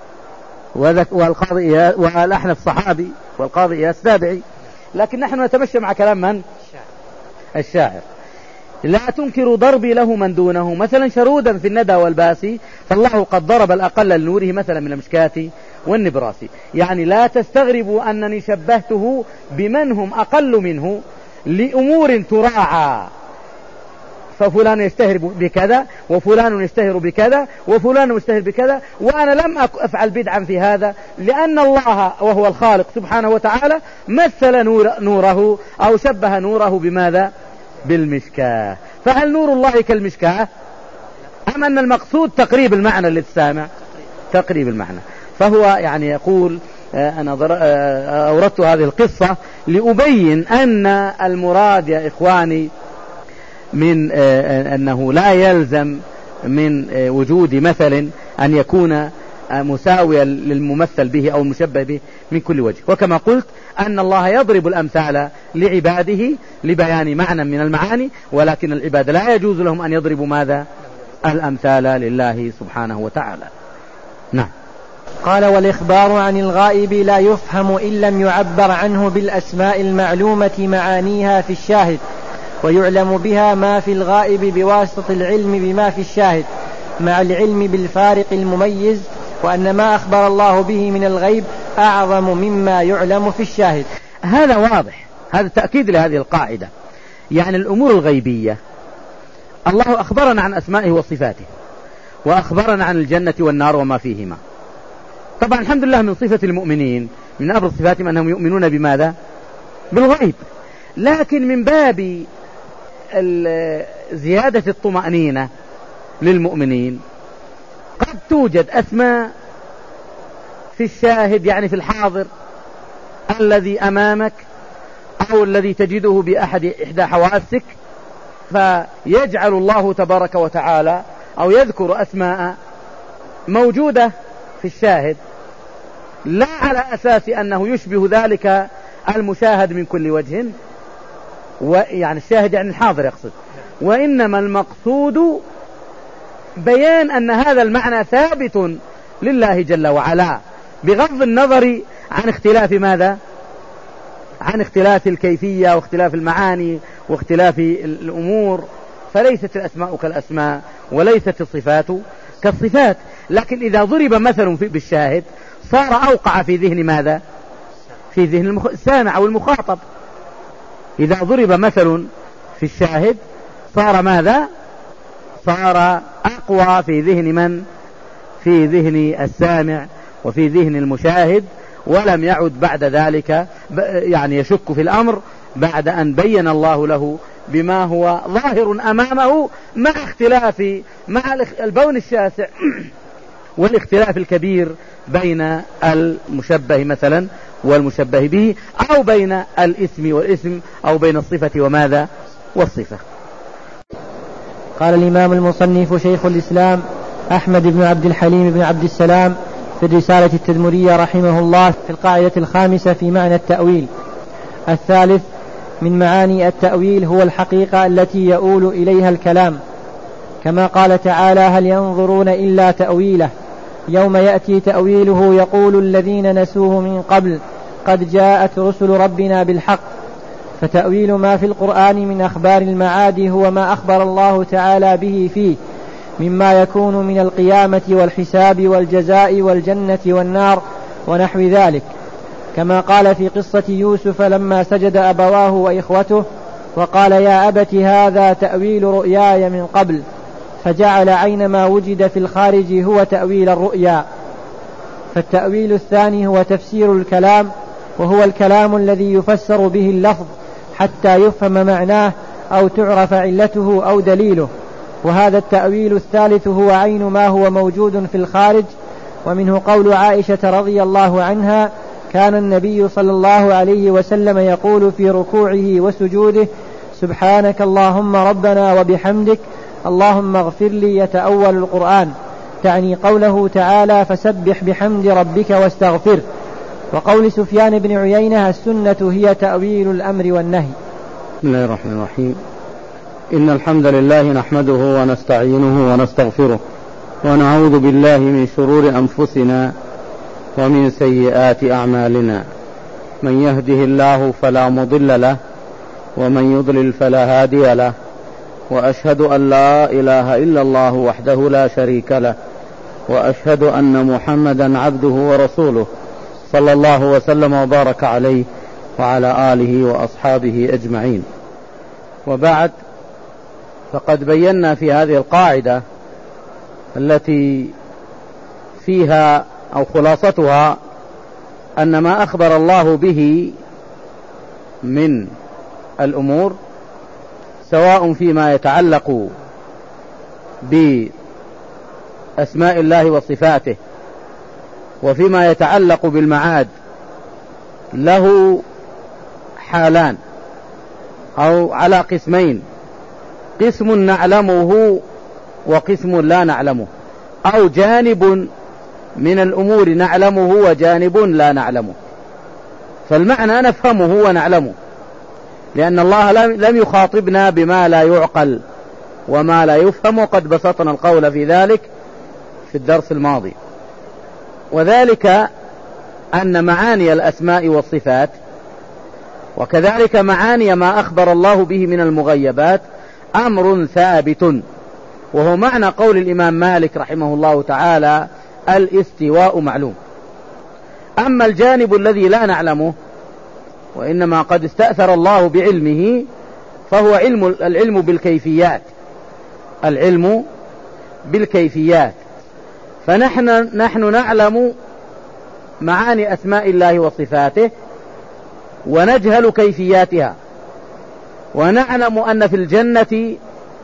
والقاضي والأحنف صحابي، والقاضي إياس تابعي، لكن نحن نتمشى مع كلام من؟ الشاعر. لا تنكروا ضربي له من دونه، مثلا شرودا في الندى والباسي، فالله قد ضرب الأقل لنوره مثلا من المشكاة والنبراسي. يعني لا تستغربوا أنني شبهته بمن هم أقل منه لأمور تراعى، ففلان يشتهر بكذا، وفلان يشتهر بكذا، وفلان يشتهر بكذا، وأنا لم أفعل بدعا في هذا، لأن الله وهو الخالق سبحانه وتعالى مثل نوره أو شبه نوره بماذا؟ بالمشكاة. فهل نور الله كالمشكاة، أم أن المقصود تقريب المعنى للسامع؟ تقريب المعنى. فهو يعني يقول أنا أوردت هذه القصة لأبين أن المراد يا إخواني من أنه لا يلزم من وجود مثل أن يكون مساويا للممثل به أو المشبه به من كل وجه. وكما قلت أن الله يضرب الأمثال لعباده لبيان معنى من المعاني، ولكن العباد لا يجوز لهم أن يضربوا ماذا؟ الأمثال لله سبحانه وتعالى. نعم. قال والإخبار عن الغائب لا يفهم إن لم يعبر عنه بالأسماء المعلومة معانيها في الشاهد، ويعلم بها ما في الغائب بواسطة العلم بما في الشاهد مع العلم بالفارق المميز، وأن ما أخبر الله به من الغيب أعظم مما يعلم في الشاهد. هذا واضح، هذا تأكيد لهذه القاعدة. يعني الأمور الغيبية الله أخبرنا عن أسمائه وصفاته، وأخبرنا عن الجنة والنار وما فيهما. طبعا الحمد لله من صفة المؤمنين من أبرز صفاتهم أنهم يؤمنون بماذا؟ بالغيب. لكن من باب زيادة الطمأنينة للمؤمنين قد توجد أسماء في الشاهد، يعني في الحاضر الذي أمامك أو الذي تجده بإحدى حواسك، فيجعل الله تبارك وتعالى أو يذكر أسماء موجودة في الشاهد لا على أساس أنه يشبه ذلك المشاهد من كل وجه، ويعني الشاهد يعني الحاضر يقصد، وإنما المقصود بيان أن هذا المعنى ثابت لله جل وعلا، بغض النظر عن اختلاف ماذا؟ عن اختلاف الكيفية واختلاف المعاني واختلاف الأمور. فليست الأسماء كالأسماء وليست الصفات كالصفات. لكن إذا ضرب مثل بالشاهد صار أوقع في ذهن ماذا؟ في ذهن السامع أو المخاطب. إذا ضرب مثل في الشاهد صار ماذا؟ صار أقوى في ذهن من؟ في ذهن السامع وفي ذهن المشاهد، ولم يعد بعد ذلك يعني يشك في الأمر بعد أن بين الله له بما هو ظاهر أمامه، مع اختلاف مع البون الشاسع والاختلاف الكبير بين المشبه مثلا والمشبه به، أو بين الاسم والاسم، أو بين الصفة وماذا؟ والصفة. قال الإمام المصنف شيخ الإسلام أحمد بن عبد الحليم بن عبد السلام في الرسالة التدمرية رحمه الله في القاعدة الخامسة في معنى التأويل: الثالث من معاني التأويل هو الحقيقة التي يؤول إليها الكلام، كما قال تعالى: هل ينظرون إلا تأويله يوم يأتي تأويله يقول الذين نسوه من قبل قد جاءت رسل ربنا بالحق. فتأويل ما في القرآن من أخبار المعاد هو ما أخبر الله تعالى به فيه مما يكون من القيامة والحساب والجزاء والجنة والنار ونحو ذلك، كما قال في قصة يوسف لما سجد أبواه وإخوته وقال: يا أبت هذا تأويل رؤياي من قبل، فجعل عين ما وجد في الخارج هو تأويل الرؤيا. فالتأويل الثاني هو تفسير الكلام، وهو الكلام الذي يفسر به اللفظ حتى يفهم معناه أو تعرف علته أو دليله، وهذا التأويل الثالث هو عين ما هو موجود في الخارج. ومنه قول عائشة رضي الله عنها: كان النبي صلى الله عليه وسلم يقول في ركوعه وسجوده: سبحانك اللهم ربنا وبحمدك اللهم اغفر لي يتأول القرآن، تعني قوله تعالى فسبح بحمد ربك واستغفره. وقول سفيان بن عيينة السنة هي تأويل الأمر والنهي. بسم الله الرحمن الرحيم. إن الحمد لله نحمده ونستعينه ونستغفره ونعوذ بالله من شرور أنفسنا ومن سيئات أعمالنا، من يهده الله فلا مضل له ومن يضلل فلا هادي له، وأشهد أن لا إله إلا الله وحده لا شريك له، وأشهد أن محمدا عبده ورسوله صلى الله وسلم وبارك عليه وعلى آله وأصحابه أجمعين. وبعد، فقد بينا في هذه القاعدة التي فيها أو خلاصتها أن ما أخبر الله به من الأمور سواء فيما يتعلق بأسماء الله وصفاته وفيما يتعلق بالمعاد له حالان أو على قسمين: قسم نعلمه وقسم لا نعلمه، أو جانب من الأمور نعلمه وجانب لا نعلمه. فالمعنى نفهمه ونعلمه، لأن الله لم يخاطبنا بما لا يعقل وما لا يفهم، وقد بسطنا القول في ذلك في الدرس الماضي. وذلك أن معاني الأسماء والصفات وكذلك معاني ما أخبر الله به من المغيبات أمر ثابت، وهو معنى قول الإمام مالك رحمه الله تعالى: الاستواء معلوم. أما الجانب الذي لا نعلمه وإنما قد استأثر الله بعلمه فهو العلم بالكيفيات، العلم بالكيفيات. فنحن نعلم معاني أسماء الله وصفاته ونجهل كيفياتها، ونعلم أن في الجنة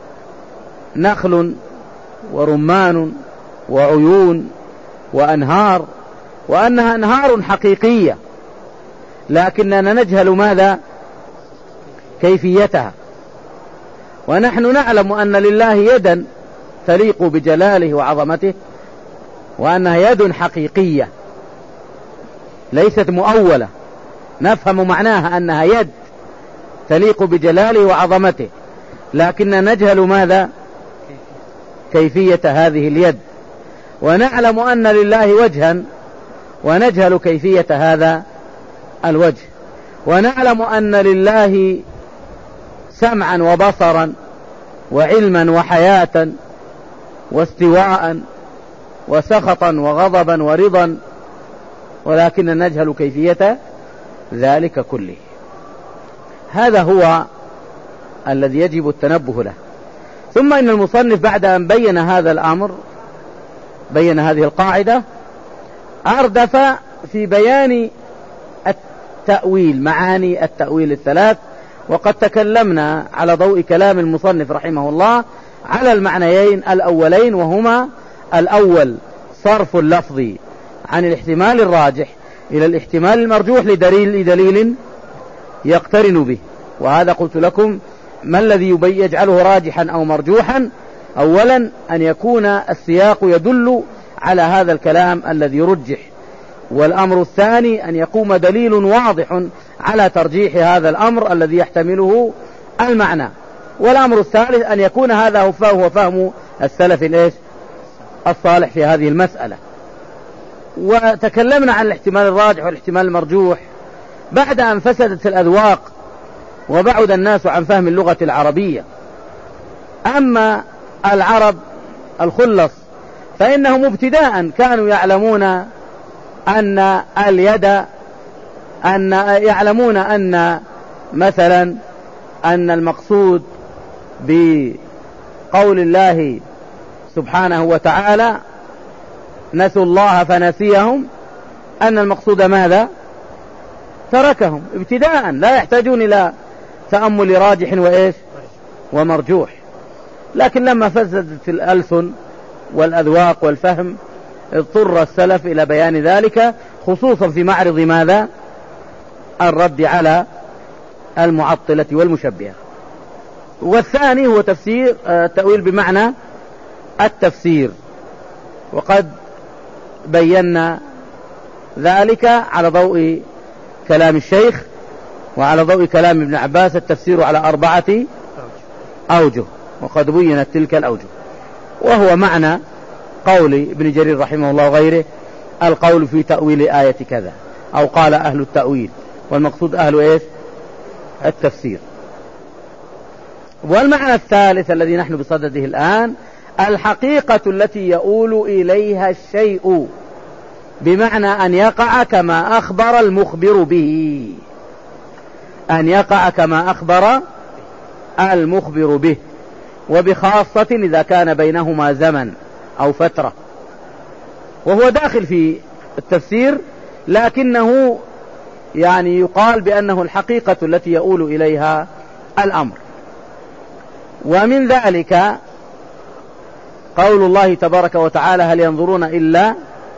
نخل ورمان وعيون وأنهار، وأنها أنهار حقيقية، لكننا نجهل ماذا؟ كيفيتها. ونحن نعلم أن لله يدا تليق بجلاله وعظمته، وأنها يد حقيقية ليست مؤولة، نفهم معناها أنها يد تليق بجلاله وعظمته، لكننا نجهل ماذا؟ كيفية هذه اليد. ونعلم أن لله وجها ونجهل كيفية هذا الوجه. ونعلم أن لله سمعا وبصرا وعلما وحياة واستواء وسخطا وغضبا ورضا، ولكن نجهل كيفية ذلك كله. هذا هو الذي يجب التنبه له. ثم إن المصنف بعد أن بين هذا الأمر، بين هذه القاعدة، أردف في بيان التأويل، معاني التأويل الثلاث. وقد تكلمنا على ضوء كلام المصنف رحمه الله على المعنيين الأولين، وهما: الأول صرف اللفظ عن الاحتمال الراجح إلى الاحتمال المرجوح لدليل يقترن به. وهذا قلت لكم ما الذي يجعله راجحا أو مرجوحا: أولا أن يكون السياق يدل على هذا الكلام الذي يرجح، والأمر الثاني أن يقوم دليل واضح على ترجيح هذا الأمر الذي يحتمله المعنى، والأمر الثالث أن يكون هذا هو فهم السلف الصالح في هذه المسألة. وتكلمنا عن الاحتمال الراجح والاحتمال المرجوح بعد أن فسدت الأذواق وبعد الناس عن فهم اللغة العربية. أما العرب الخلص فإنهم ابتداء كانوا يعلمون أن اليد، يعلمون أن مثلا أن المقصود بقول الله سبحانه وتعالى: نسوا الله فنسيهم، أن المقصود ماذا؟ تركهم ابتداء، لا يحتاجون إلى تأمل راجح ومرجوح. لكن لما فسدت الألسن والأذواق والفهم اضطر السلف إلى بيان ذلك، خصوصا في معرض ماذا؟ الرد على المعطلة والمشبهة. والثاني هو تفسير التأويل بمعنى التفسير، وقد بينا ذلك على ضوء كلام الشيخ وعلى ضوء كلام ابن عباس. التفسير على 4 أوجه، وقد بينت تلك الأوجه، وهو معنى قول ابن جرير رحمه الله وغيره: القول في تأويل آية كذا، أو قال أهل التأويل، والمقصود أهل إيش؟ التفسير. والمعنى الثالث الذي نحن بصدده الآن: الحقيقة التي يؤول إليها الشيء، بمعنى أن يقع كما أخبر المخبر به، أن يقع كما أخبر المخبر به، وبخاصة إذا كان بينهما زمن أو فترة، وهو داخل في التفسير، لكنه يعني يقال بأنه الحقيقة التي يؤول إليها الأمر. ومن ذلك قول الله تبارك وتعالى: هل ينظرون إلا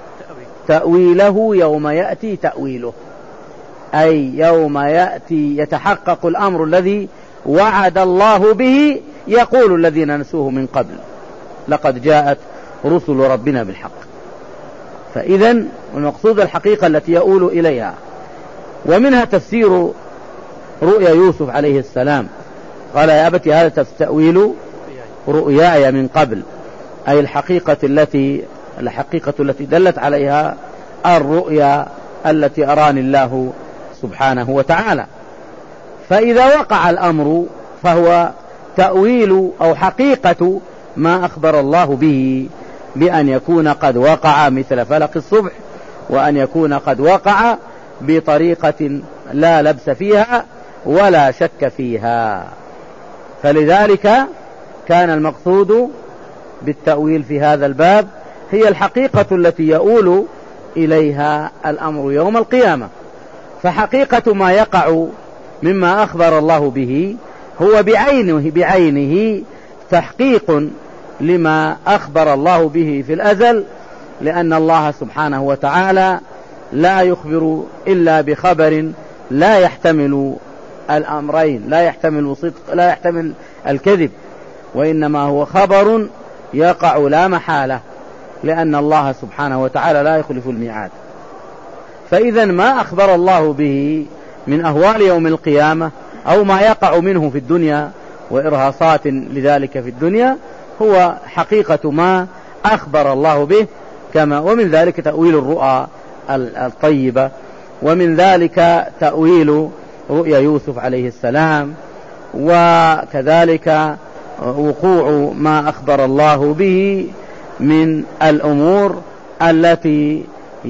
تأويله يوم يأتي تأويله، أي يوم يأتي يتحقق الأمر الذي وعد الله به، يقول الذين نسوه من قبل: لقد جاءت رسل ربنا بالحق. فإذن المقصود الحقيقة التي يؤول إليها. ومنها تفسير رؤيا يوسف عليه السلام، قال: يا أبت هذا تأويل رؤياي من قبل، أي الحقيقة التي دلت عليها الرؤيا التي أراني الله سبحانه وتعالى. فإذا وقع الأمر فهو تأويل أو حقيقة ما أخبر الله به، بأن يكون قد وقع مثل فلق الصبح، وأن يكون قد وقع بطريقة لا لبس فيها ولا شك فيها. فلذلك كان المقصود بالتأويل في هذا الباب هي الحقيقة التي يؤول إليها الأمر يوم القيامة. فحقيقة ما يقع مما أخبر الله به هو بعينه تحقيق لما أخبر الله به في الأزل، لأن الله سبحانه وتعالى لا يخبر إلا بخبر لا يحتمل الأمرين، لا يحتمل صدق، لا يحتمل الكذب، وإنما هو خبر يقع لا محالة، لأن الله سبحانه وتعالى لا يخلف الميعاد. فإذا ما أخبر الله به من أهوال يوم القيامة أو ما يقع منه في الدنيا وإرهاصات لذلك في الدنيا هو حقيقة ما أخبر الله به. ومن ذلك تأويل الرؤى الطيبة، ومن ذلك تأويل رؤيا يوسف عليه السلام، وكذلك وقوع ما أخبر الله به من الأمور التي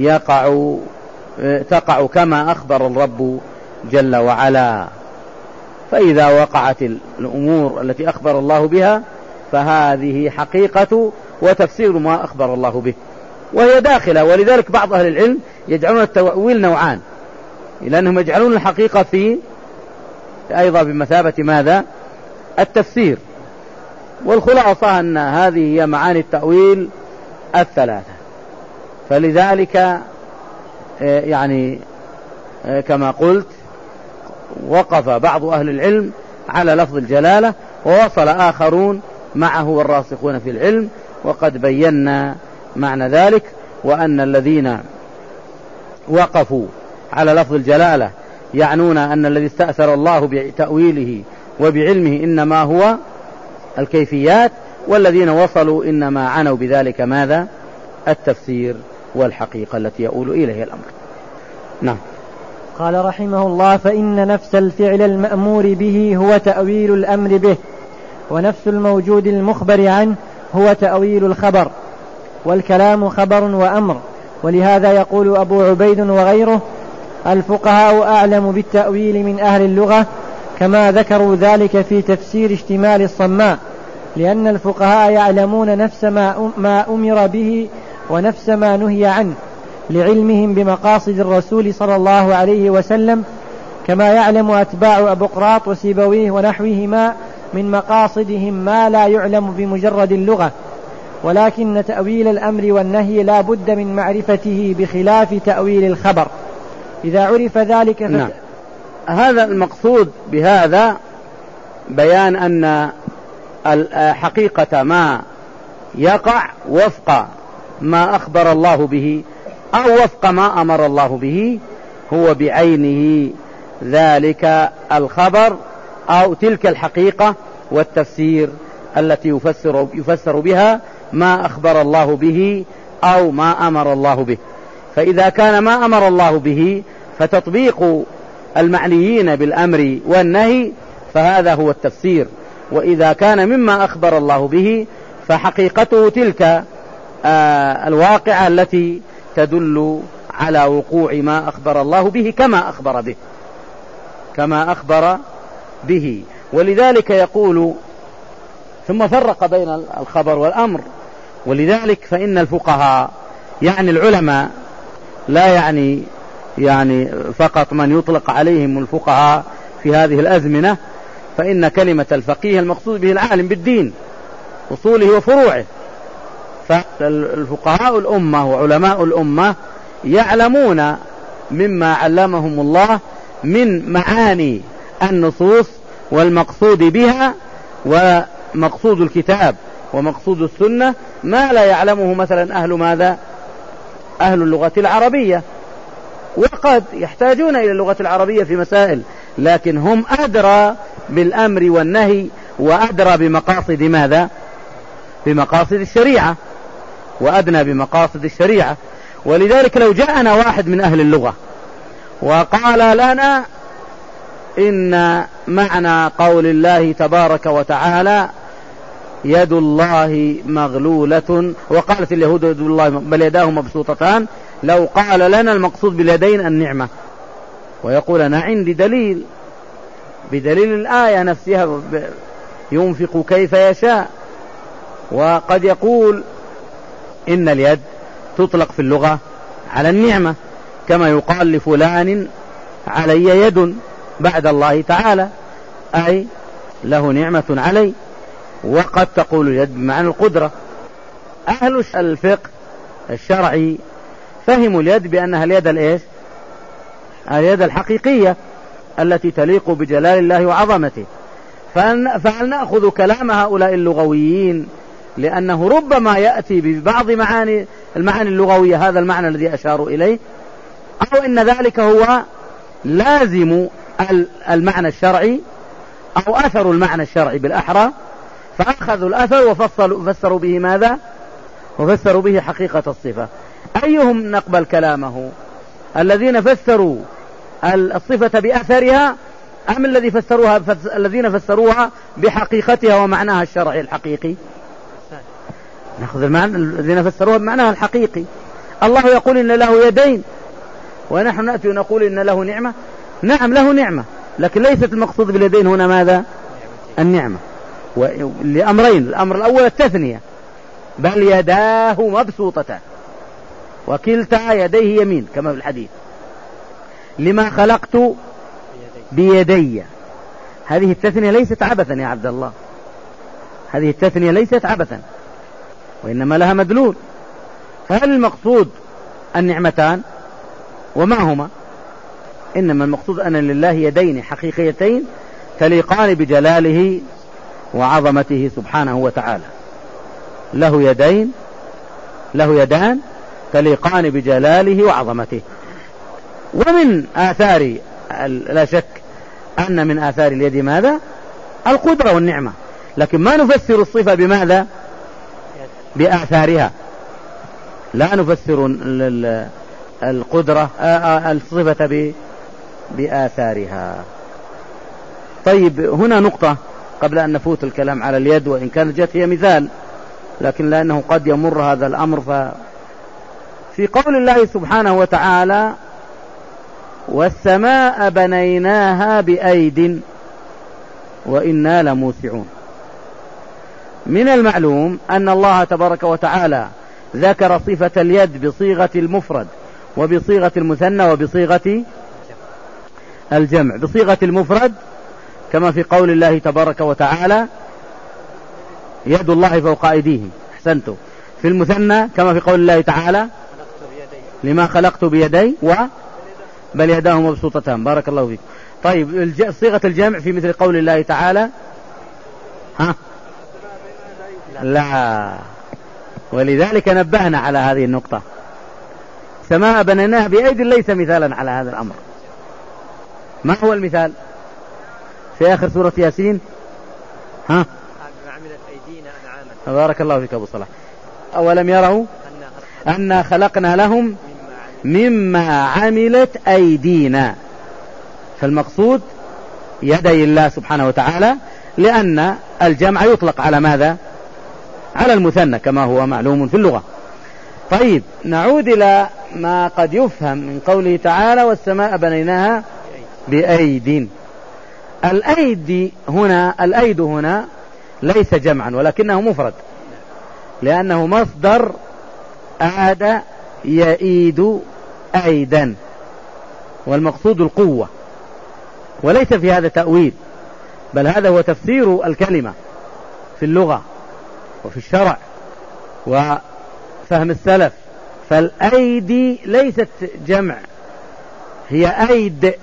تقع كما أخبر الرب جل وعلا. فإذا وقعت الأمور التي أخبر الله بها فهذه حقيقة وتفسير ما أخبر الله به، وهي داخلة. ولذلك بعض أهل العلم يجعلون التأويل نوعان، لأنهم يجعلون الحقيقة في أيضا بمثابة ماذا؟ التفسير. والخلاصة أن هذه هي معاني التأويل الثلاثة. فلذلك يعني كما قلت وقف بعض أهل العلم على لفظ الجلالة، ووصل آخرون معه والراسخون في العلم، وقد بينا معنى ذلك، وأن الذين وقفوا على لفظ الجلالة يعنون أن الذي استأثر الله بتأويله وبعلمه إنما هو الكيفيات، والذين وصلوا إنما عنوا بذلك ماذا؟ التفسير والحقيقة التي يؤول إليه الأمر. نعم. قال رحمه الله: فإن نفس الفعل المأمور به هو تأويل الأمر به، ونفس الموجود المخبر عنه هو تأويل الخبر، والكلام خبر وأمر. ولهذا يقول أبو عبيد وغيره: الفقهاء أعلم بالتأويل من أهل اللغة، كما ذكروا ذلك في تفسير اشتمال الصماء، لأن الفقهاء يعلمون نفس ما أمر به ونفس ما نهي عنه، لعلمهم بمقاصد الرسول صلى الله عليه وسلم، كما يعلم أتباع أبقراط وسيبويه ونحوهما من مقاصدهم ما لا يعلم بمجرد اللغة. ولكن تأويل الأمر والنهي لا بد من معرفته، بخلاف تأويل الخبر. إذا عرف ذلك نعم. هذا المقصود بهذا بيان أن حقيقة ما يقع وفق ما أخبر الله به أو وفق ما أمر الله به هو بعينه ذلك الخبر أو تلك الحقيقة والتفسير التي يفسر بها ما أخبر الله به أو ما أمر الله به. فإذا كان ما أمر الله به فتطبيق المعنيين بالأمر والنهي فهذا هو التفسير، وإذا كان مما أخبر الله به فحقيقته تلك الواقعة التي تدل على وقوع ما أخبر الله به كما أخبر به. ولذلك يقول ثم فرق بين الخبر والأمر. ولذلك فإن الفقهاء يعني العلماء لا يعني فقط من يطلق عليهم الفقهاء في هذه الأزمنة، فإن كلمة الفقيه المقصود به العالم بالدين أصوله وفروعه. فالفقهاء الأمة وعلماء الأمة يعلمون مما علمهم الله من معاني النصوص والمقصود بها ومقصود الكتاب ومقصود السنة ما لا يعلمه مثلا أهل اللغة العربية، وقد يحتاجون إلى اللغة العربية في مسائل، لكن هم أدرى بالأمر والنهي وأدرى بمقاصد ماذا؟ بمقاصد الشريعة، وأدنى بمقاصد الشريعة. ولذلك لو جاءنا واحد من أهل اللغة وقال لنا إن معنى قول الله تبارك وتعالى يد الله مغلولة وقالت اليهود يد الله بل يداه مبسوطتان، لو قال لنا المقصود باليدين النعمة ويقول أنا عندي بدليل الآية نفسها ينفق كيف يشاء، وقد يقول إن اليد تطلق في اللغة على النعمة كما يقال لفلان علي يد بعد الله تعالى، أي له نعمة علي. وقد تقول اليد بمعنى القدرة. أهل الفقه الشرعي فهموا اليد بأنها اليد الحقيقية التي تليق بجلال الله وعظمته. فهل نأخذ كلام هؤلاء اللغويين لأنه ربما يأتي ببعض المعاني اللغوية هذا المعنى الذي أشاروا إليه، أو إن ذلك هو لازم المعنى الشرعي أو أثر المعنى الشرعي بالأحرى، فأخذوا الأثر وفسروا به ماذا؟ وفسروا به حقيقة الصفة. أيهم نقبل كلامه؟ الذين فسروا الصفة بأثرها أم الذين فسروها بحقيقتها ومعناها الشرعي الحقيقي؟ نأخذ المعنى الذين فسروها بمعناها الحقيقي. الله يقول إن له يدين ونحن نأتي ونقول إن له نعمة. نعم له نعمة، لكن ليست المقصود باليدين هنا ماذا؟ النعمة. لأمرين: الأمر الأول التثنية بل يداه مبسوطتان وكلتا يديه يمين كما في الحديث. لما خلقت بيدي، هذه التثنية ليست عبثا يا عبد الله، هذه التثنية ليست عبثا وإنما لها مدلول. فهل المقصود النعمتان وما هما؟ إنما المقصود أن لله يدين حقيقيتين تليقان بجلاله وعظمته سبحانه وتعالى. له يدان تليقان بجلاله وعظمته. ومن آثار، لا شك أن من آثار اليد ماذا؟ القدرة والنعمة، لكن ما نفسر الصفة بماذا؟ بآثارها. لا نفسر القدرة الصفة بآثارها. طيب، هنا نقطة قبل أن نفوت الكلام على اليد، وإن كانت جت هي مثال، لكن لأنه قد يمر هذا الأمر. في قول الله سبحانه وتعالى والسماء بنيناها بأيد وإنا لموسعون، من المعلوم أن الله تبارك وتعالى ذكر صفة اليد بصيغة المفرد وبصيغة المثنى وبصيغة الجمع. بصيغة المفرد كما في قول الله تبارك وتعالى يد الله فوق أيديهم، أحسنتم. في المثنى كما في قول الله تعالى لما خلقت بيدي بل يداه مبسوطتان، بارك الله فيك. طيب، صيغة الجمع في مثل قول الله تعالى ها؟ لا، ولذلك نبهنا على هذه النقطة. سماء بنيناها بأيد ليس مثالا على هذا الأمر. ما هو المثال في آخر سورة ياسين؟ ها؟ بارك الله فيك أبو صلاح. أولم يروا أنا خلقنا لهم مما عملت أيدينا. فالمقصود يدي الله سبحانه وتعالى، لأن الجمع يطلق على ماذا؟ على المثنى كما هو معلوم في اللغة. طيب، نعود إلى ما قد يفهم من قوله تعالى والسماء بنيناها بأيد. الأيد هنا ليس جمعا ولكنه مفرد، لأنه مصدر أعاد يئيد أيدا، والمقصود القوة، وليس في هذا تأويل، بل هذا هو تفسير الكلمة في اللغة وفي الشرع وفهم السلف. فالأيدي ليست جمع، هي أيد،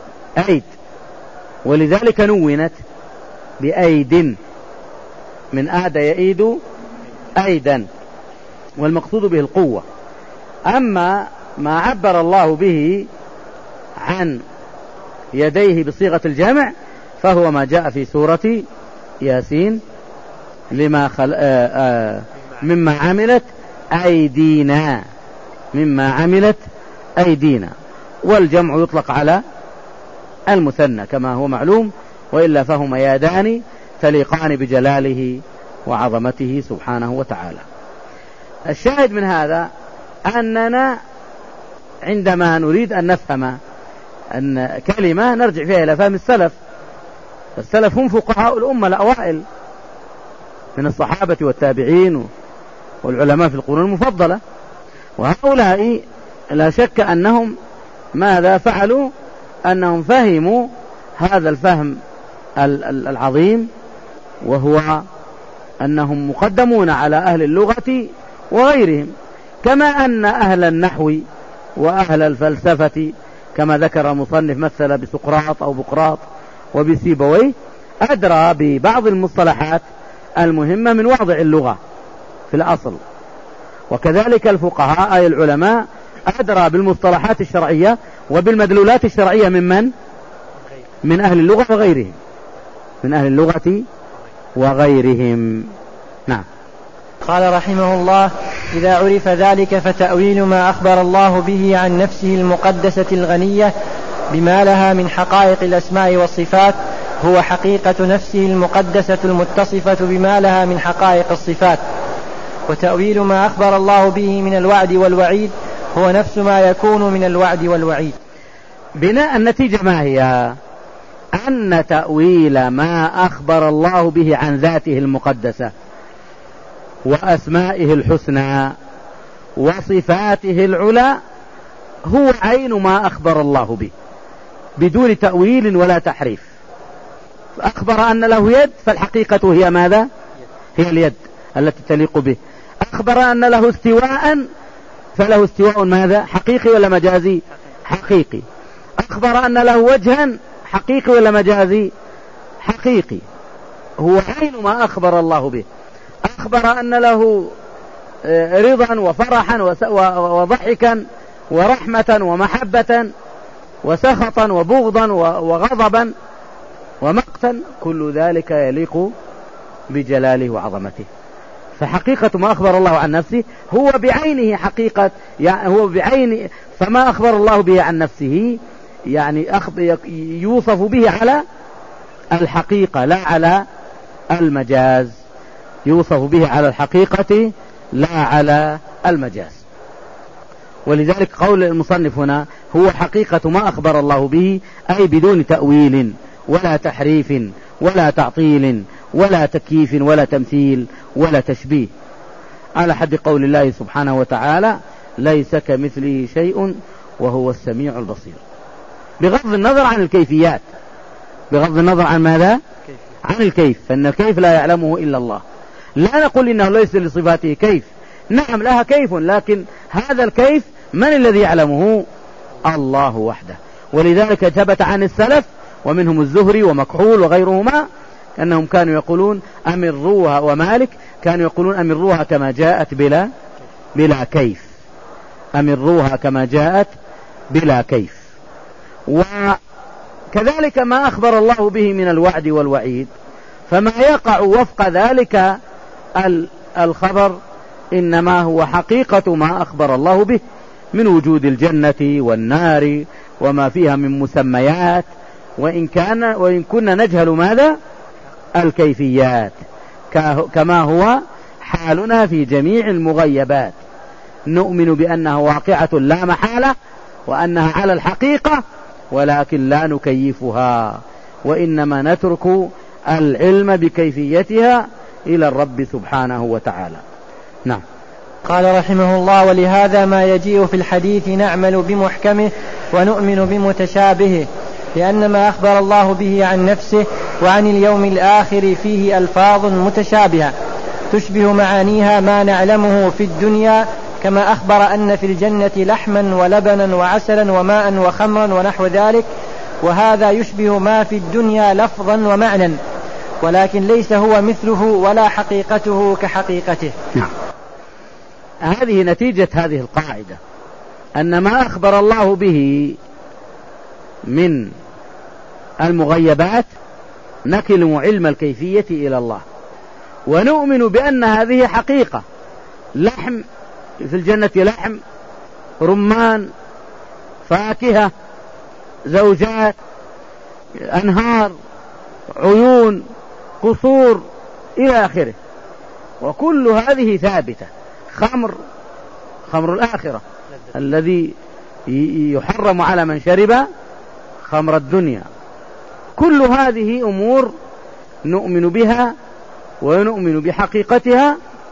ولذلك نونت بأيد، من أعد يئيد أيدا، والمقصود به القوة. أما ما عبر الله به عن يديه بصيغة الجمع فهو ما جاء في سورة ياسين مما عملت أيدينا، والجمع يطلق على المثنى كما هو معلوم، وإلا فهما يدان تليقان بجلاله وعظمته سبحانه وتعالى. الشاهد من هذا أننا عندما نريد أن نفهم أن كلمة نرجع فيها إلى فهم السلف. السلف هم فقهاء الأمة الأوائل من الصحابة والتابعين والعلماء في القرون المفضلة، وهؤلاء لا شك أنهم ماذا فعلوا؟ أنهم فهموا هذا الفهم العظيم، وهو أنهم مقدمون على أهل اللغة وغيرهم، كما أن أهل النحو وأهل الفلسفة كما ذكر المصنف مثل بسقراط أو بقراط وبسيبويه أدرى ببعض المصطلحات المهمة من واضع اللغة في الأصل، وكذلك الفقهاء أي العلماء أدرى بالمصطلحات الشرعية وبالمدلولات الشرعية من أهل اللغة وغيرهم، من أهل اللغة وغيرهم. نعم. قال رحمه الله: إذا عرف ذلك فتأويل ما أخبر الله به عن نفسه المقدسة الغنية بما لها من حقائق الأسماء والصفات هو حقيقة نفسه المقدسة المتصفة بما لها من حقائق الصفات. وتأويل ما أخبر الله به من الوعد والوعيد هو نفس ما يكون من الوعد والوعيد. بناء النتيجة ما هي؟ أن تأويل ما أخبر الله به عن ذاته المقدسة وأسمائه الحسنى وصفاته العلى هو عين ما أخبر الله به بدون تأويل ولا تحريف. أخبر أن له يد، فالحقيقة هي ماذا؟ هي اليد التي تليق به. أخبر أن له استواء، فله استواء ماذا؟ حقيقي ولا مجازي؟ حقيقي. أخبر أن له وجها، حقيقي ولا مجازي؟ حقيقي. هو عين ما أخبر الله به. أخبر أن له رضا وفرحا وضحكا ورحمة ومحبة وسخطا وبغضا وغضبا ومقتا، كل ذلك يليق بجلاله وعظمته. فحقيقة ما أخبر الله عن نفسه هو بعينه حقيقة، يعني هو بعين، فما أخبر الله به عن نفسه يعني يوصف به على الحقيقة لا على المجاز، يوصف به على الحقيقة لا على المجاز. ولذلك قول المصنف هنا هو حقيقة ما أخبر الله به، أي بدون تأويل ولا تحريف ولا تعطيل ولا تكييف ولا تمثيل ولا تشبيه، على حد قول الله سبحانه وتعالى: ليس كمثله شيء وهو السميع البصير، بغض النظر عن الكيفيات. بغض النظر عن ماذا؟ عن الكيف، فإن الكيف لا يعلمه إلا الله. لا نقول إنه ليس لصفاته كيف، نعم لها كيف، لكن هذا الكيف من الذي يعلمه؟ الله وحده. ولذلك ثبت عن السلف ومنهم الزهري ومكحول وغيرهما أنهم كانوا يقولون أمروها، ومالك كانوا يقولون أمروها كما جاءت بلا كيف، أمروها كما جاءت بلا كيف. وكذلك ما أخبر الله به من الوعد والوعيد، فما يقع وفق ذلك الخبر إنما هو حقيقة ما أخبر الله به من وجود الجنة والنار وما فيها من مسميات، وإن كنا نجهل ماذا؟ الكيفيات، كما هو حالنا في جميع المغيبات. نؤمن بأنها واقعة لا محالة وأنها على الحقيقة، ولكن لا نكيفها، وإنما نترك العلم بكيفيتها إلى الرب سبحانه وتعالى. نعم. قال رحمه الله: ولهذا ما يجيء في الحديث نعمل بمحكمه ونؤمن بمتشابهه، لأن ما أخبر الله به عن نفسه وعن اليوم الآخر فيه ألفاظ متشابهة تشبه معانيها ما نعلمه في الدنيا، كما أخبر أن في الجنة لحما ولبنا وعسلا وماء وخمرا ونحو ذلك، وهذا يشبه ما في الدنيا لفظا ومعنى، ولكن ليس هو مثله ولا حقيقته كحقيقته. نعم. هذه نتيجة هذه القاعدة، أن ما أخبر الله به من المغيبات نكل علم الكيفية إلى الله، ونؤمن بأن هذه حقيقة. لحم في الجنة، لحم، رمان، فاكهة، زوجات، أنهار، عيون، قصور إلى آخره، وكل هذه ثابتة. خمر الآخرة الذي يحرم على من شرب خمر الدنيا. كل هذه أمور نؤمن بها ونؤمن بحقيقتها،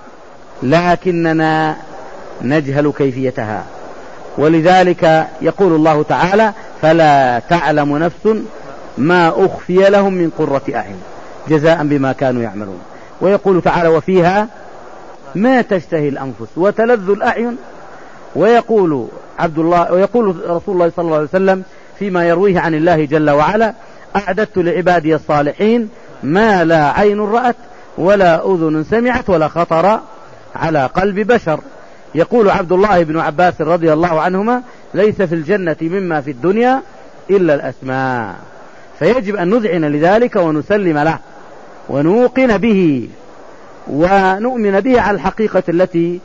لكننا نجهل كيفيتها. ولذلك يقول الله تعالى: فلا تعلم نفس ما أخفي لهم من قرة أعين جزاء بما كانوا يعملون. ويقول تعالى: وفيها ما تشتهي الأنفس وتلذ الأعين. ويقول رسول الله صلى الله عليه وسلم فيما يرويه عن الله جل وعلا: أعددت لعبادي الصالحين ما لا عين رأت ولا أذن سمعت ولا خطر على قلب بشر. يقول عبد الله بن عباس رضي الله عنهما: ليس في الجنة مما في الدنيا إلا الأسماء. فيجب أن نذعن لذلك ونسلم له ونوقن به ونؤمن به على الحقيقة التي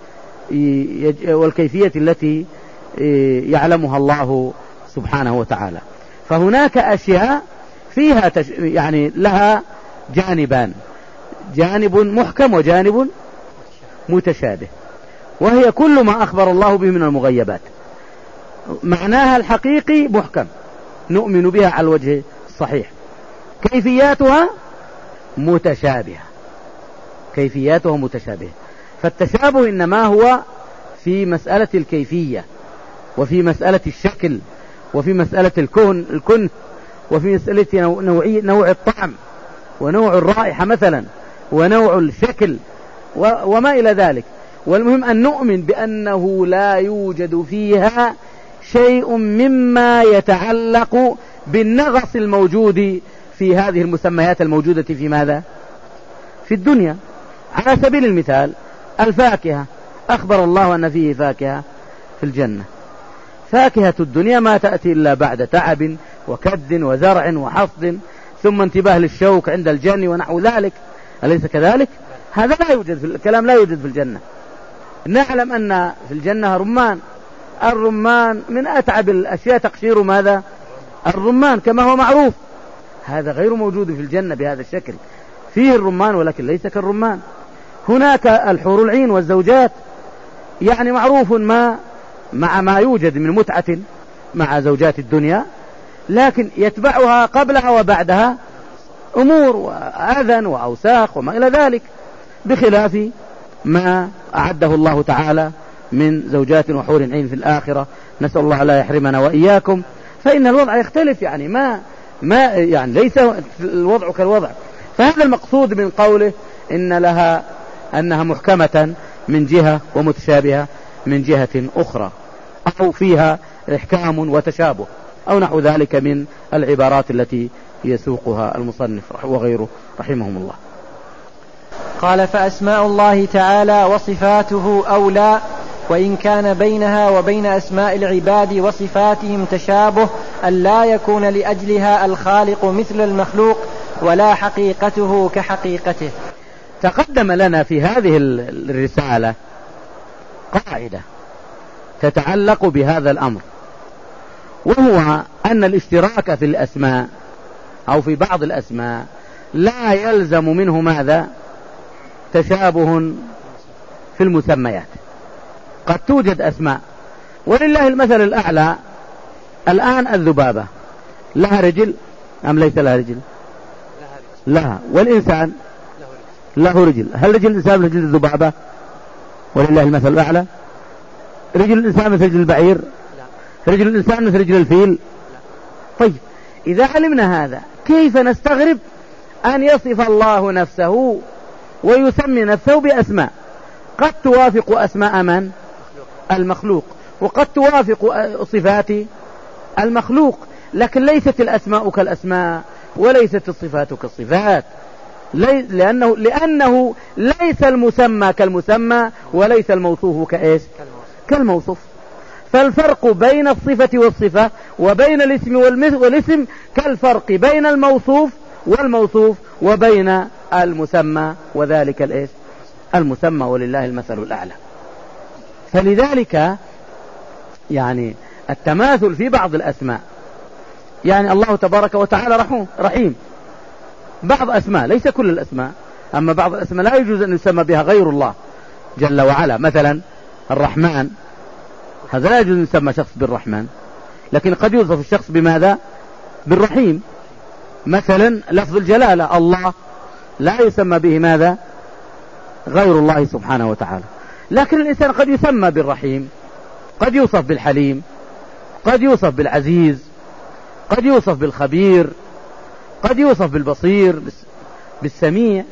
والكيفية التي يعلمها الله سبحانه وتعالى. فهناك أشياء فيها يعني لها جانبان، جانب محكم وجانب متشابه، وهي كل ما أخبر الله به من المغيبات. معناها الحقيقي محكم نؤمن بها على الوجه الصحيح، كيفياتها متشابهة، كيفياتها متشابهة. فالتشابه إنما هو في مسألة الكيفية، وفي مسألة الشكل، وفي مسألة الكن، وفي مسألة نوع الطعم ونوع الرائحة مثلا ونوع الشكل وما إلى ذلك. والمهم أن نؤمن بأنه لا يوجد فيها شيء مما يتعلق بالنغص الموجود في هذه المسميات الموجودة في ماذا؟ في الدنيا. على سبيل المثال الفاكهة، أخبر الله أن فيه فاكهة في الجنة. فاكهة الدنيا ما تأتي إلا بعد تعب وكد وزرع وحصد، ثم انتباه للشوك عند الجني ونحو ذلك، أليس كذلك؟ هذا لا يوجد في الكلام، لا يوجد في الجنة. نعلم أن في الجنة رمان، الرمان من أتعب الأشياء تقشير ماذا؟ الرمان كما هو معروف. هذا غير موجود في الجنة بهذا الشكل، فيه الرمان ولكن ليس كالرمان. هناك الحور العين والزوجات، يعني معروف مع ما يوجد من متعة مع زوجات الدنيا، لكن يتبعها قبلها وبعدها أمور وأذى وأوساخ وما إلى ذلك، بخلاف ما أعده الله تعالى من زوجات وحور عين في الآخرة. نسأل الله لا يحرمنا وإياكم. فإن الوضع يختلف، يعني ما يعني ليس الوضع كالوضع. فهذا المقصود من قوله أنها محكمة من جهة ومتشابهة من جهة أخرى، أو فيها إحكام وتشابه. أو نحو ذلك من العبارات التي يسوقها المصنف وغيره رحمهم الله. قال: فأسماء الله تعالى وصفاته أولى، وإن كان بينها وبين أسماء العباد وصفاتهم تشابه أن لا يكون لأجلها الخالق مثل المخلوق ولا حقيقته كحقيقته. تقدم لنا في هذه الرسالة قاعدة تتعلق بهذا الأمر، وهو أن الاشتراك في الأسماء أو في بعض الأسماء لا يلزم منه ماذا؟ تشابه في المسميات. قد توجد أسماء، ولله المثل الأعلى. الآن الذبابة لها رجل أم ليس لها رجل؟ لها. والإنسان له رجل. هل رجل الإنسان رجل الذبابة؟ ولله المثل الأعلى. رجل الإنسان مثل رجل البعير؟ رجل الإنسان مثل رجل الفيل؟ طيب، إذا علمنا هذا كيف نستغرب أن يصف الله نفسه ويسمي نفسه بأسماء قد توافق أسماء من؟ المخلوق، وقد توافق صفات المخلوق، لكن ليست الأسماء كالأسماء وليست الصفات كالصفات، لأنه ليس المسمى كالمسمى وليس الموصوف كإيش؟ كالموصوف. فالفرق بين الصفة والصفة وبين الاسم والاسم كالفرق بين الموصوف والموصوف وبين المسمى وذلك الإيش؟ المسمى، ولله المثل الأعلى. فلذلك يعني التماثل في بعض الأسماء، يعني الله تبارك وتعالى رحيم، بعض أسماء ليس كل الأسماء، أما بعض الأسماء لا يجوز أن يسمى بها غير الله جل وعلا. مثلا الرحمن، هذا لا يجوز أن يسمى شخص بالرحمن، لكن قد يوصف الشخص بماذا؟ بالرحيم. مثلا لفظ الجلالة الله لا يسمى به ماذا؟ غير الله سبحانه وتعالى، لكن الإنسان قد يسمى بالرحيم، قد يوصف بالحليم، قد يوصف بالعزيز، قد يوصف بالخبير، قد يوصف بالبصير، بالسميع.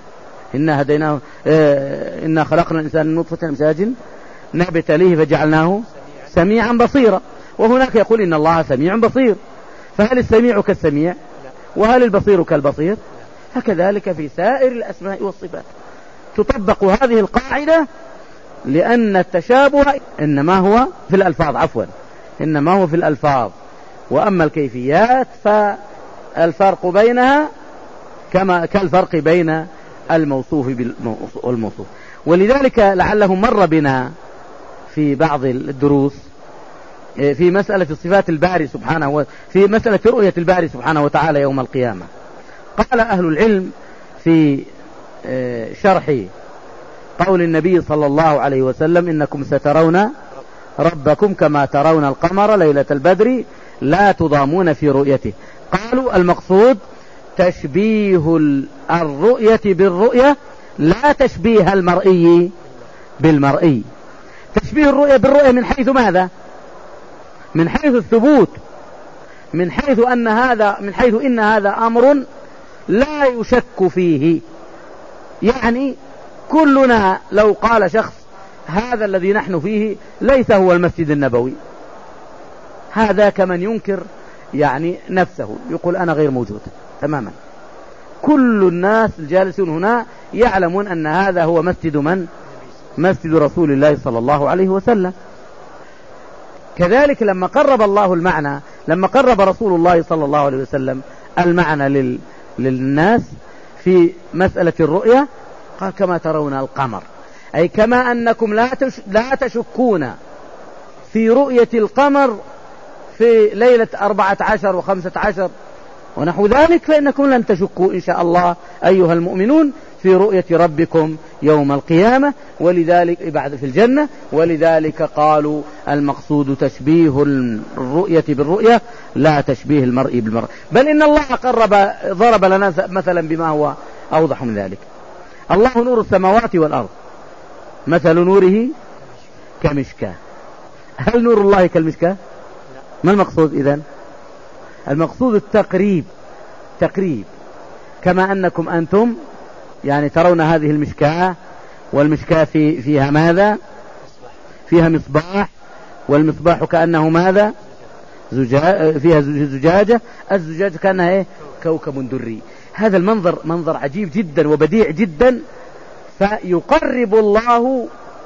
إنا خلقنا الإنسان من نطفة أمشاج نبتليه فجعلناه سميعا بصيرا. وهناك يقول إن الله سميع بصير، فهل السميع كالسميع؟ وهل البصير كالبصير؟ فكذلك في سائر الأسماء والصفات تطبق هذه القاعدة، لأن التشابه إنما هو في الألفاظ، إنما هو في الألفاظ، وأما الكيفيات فالفرق بينها كالفرق بين الموصوف والموصوف. ولذلك لعله مر بنا في بعض الدروس في مسألة صفات الباري سبحانه، في مسألة رؤية الباري سبحانه وتعالى يوم القيامة. قال أهل العلم في شرح قول النبي صلى الله عليه وسلم: إنكم سترون ربكم كما ترون القمر ليلة البدر لا تضامون في رؤيته. قالوا المقصود تشبيه الرؤية بالرؤية، لا تشبيه المرئي بالمرئي. تشبيه الرؤية بالرؤية من حيث ماذا؟ من حيث الثبوت، من حيث إن هذا أمر لا يشك فيه. يعني كلنا لو قال شخص هذا الذي نحن فيه ليس هو المسجد النبوي، هذا كمن ينكر يعني نفسه، يقول أنا غير موجود تماما. كل الناس الجالسون هنا يعلمون أن هذا هو مسجد من؟ مسجد رسول الله صلى الله عليه وسلم. كذلك لما قرب الله المعنى، لما قرب رسول الله صلى الله عليه وسلم المعنى للناس في مسألة الرؤية، قال كما ترون القمر، أي كما أنكم لا تشكون في رؤية القمر في ليلة 14 و15 ونحو ذلك، فإنكم لن تشكوا إن شاء الله أيها المؤمنون في رؤية ربكم يوم القيامة، ولذلك بعد في الجنة. ولذلك قالوا المقصود تشبيه الرؤية بالرؤية لا تشبيه المرء بالمرء. بل إن الله ضرب لنا مثلا بما هو أوضح من ذلك. الله نور السماوات والأرض، مثل نوره كمشكاة. هل نور الله كالمشكاة؟ ما المقصود إذن؟ المقصود التقريب، كما أنكم أنتم يعني ترون هذه المشكاة، والمشكاة فيها ماذا؟ فيها مصباح، والمصباح كأنه ماذا؟ فيها زجاجة، الزجاجة كانها إيه؟ كوكب دري. هذا المنظر منظر عجيب جدا وبديع جدا، فيقرب الله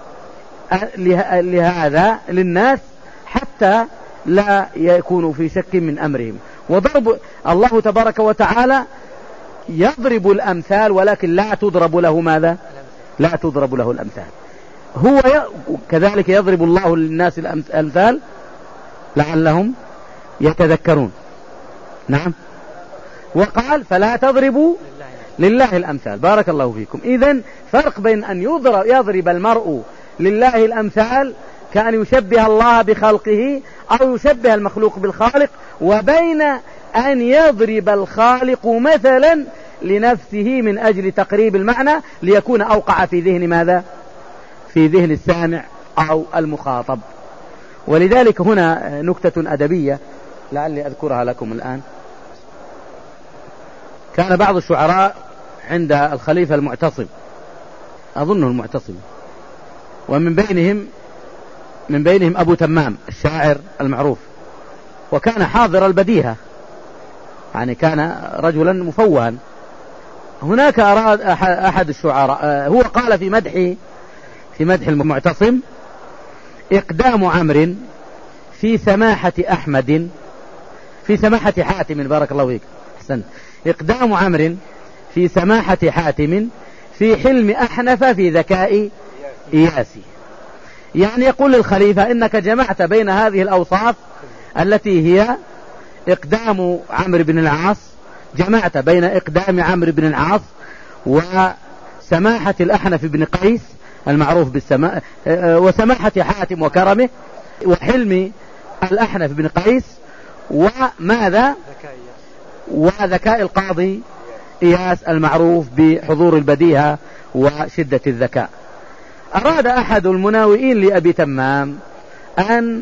لهذا للناس حتى لا يكونوا في شك من أمرهم. وضرب الله تبارك وتعالى يضرب الأمثال، ولكن لا تضرب له ماذا؟ لا تضرب له الأمثال. هو كذلك يضرب الله للناس الأمثال لعلهم يتذكرون. نعم. وقال فلا تضربوا لله الأمثال. بارك الله فيكم. إذن فرق بين أن يضرب المرء لله الأمثال كأن يشبه الله بخلقه أو يشبه المخلوق بالخالق، وبين أن يضرب الخالق مثلا لنفسه من أجل تقريب المعنى ليكون أوقع في ذهن ماذا؟ في ذهن السامع أو المخاطب. ولذلك هنا نكتة أدبية لعلي أذكرها لكم الآن. كان بعض الشعراء عند الخليفة المعتصم، أظنه المعتصم، ومن بينهم أبو تمام الشاعر المعروف، وكان حاضر البديهة، يعني كان رجلا مفوها. هناك أراد أحد الشعراء، هو قال في مدح المعتصم: إقدام عمرو في سماحة أحمد في سماحة حاتم. بارك الله فيك، أحسنت. إقدام عمرو في سماحة حاتم في حلم أحنف في ذكاء إياسي. يعني يقول للخليفة: إنك جمعت بين هذه الأوصاف التي هي إقدام عمرو بن العاص، جمعت بين إقدام عمرو بن العاص وسماحة الأحنف بن قيس المعروف وسماحة حاتم وكرمه، وحلم الأحنف بن قيس، وماذا؟ وذكاء القاضي إياس المعروف بحضور البديهة وشدة الذكاء. أراد أحد المناوئين لأبي تمام أن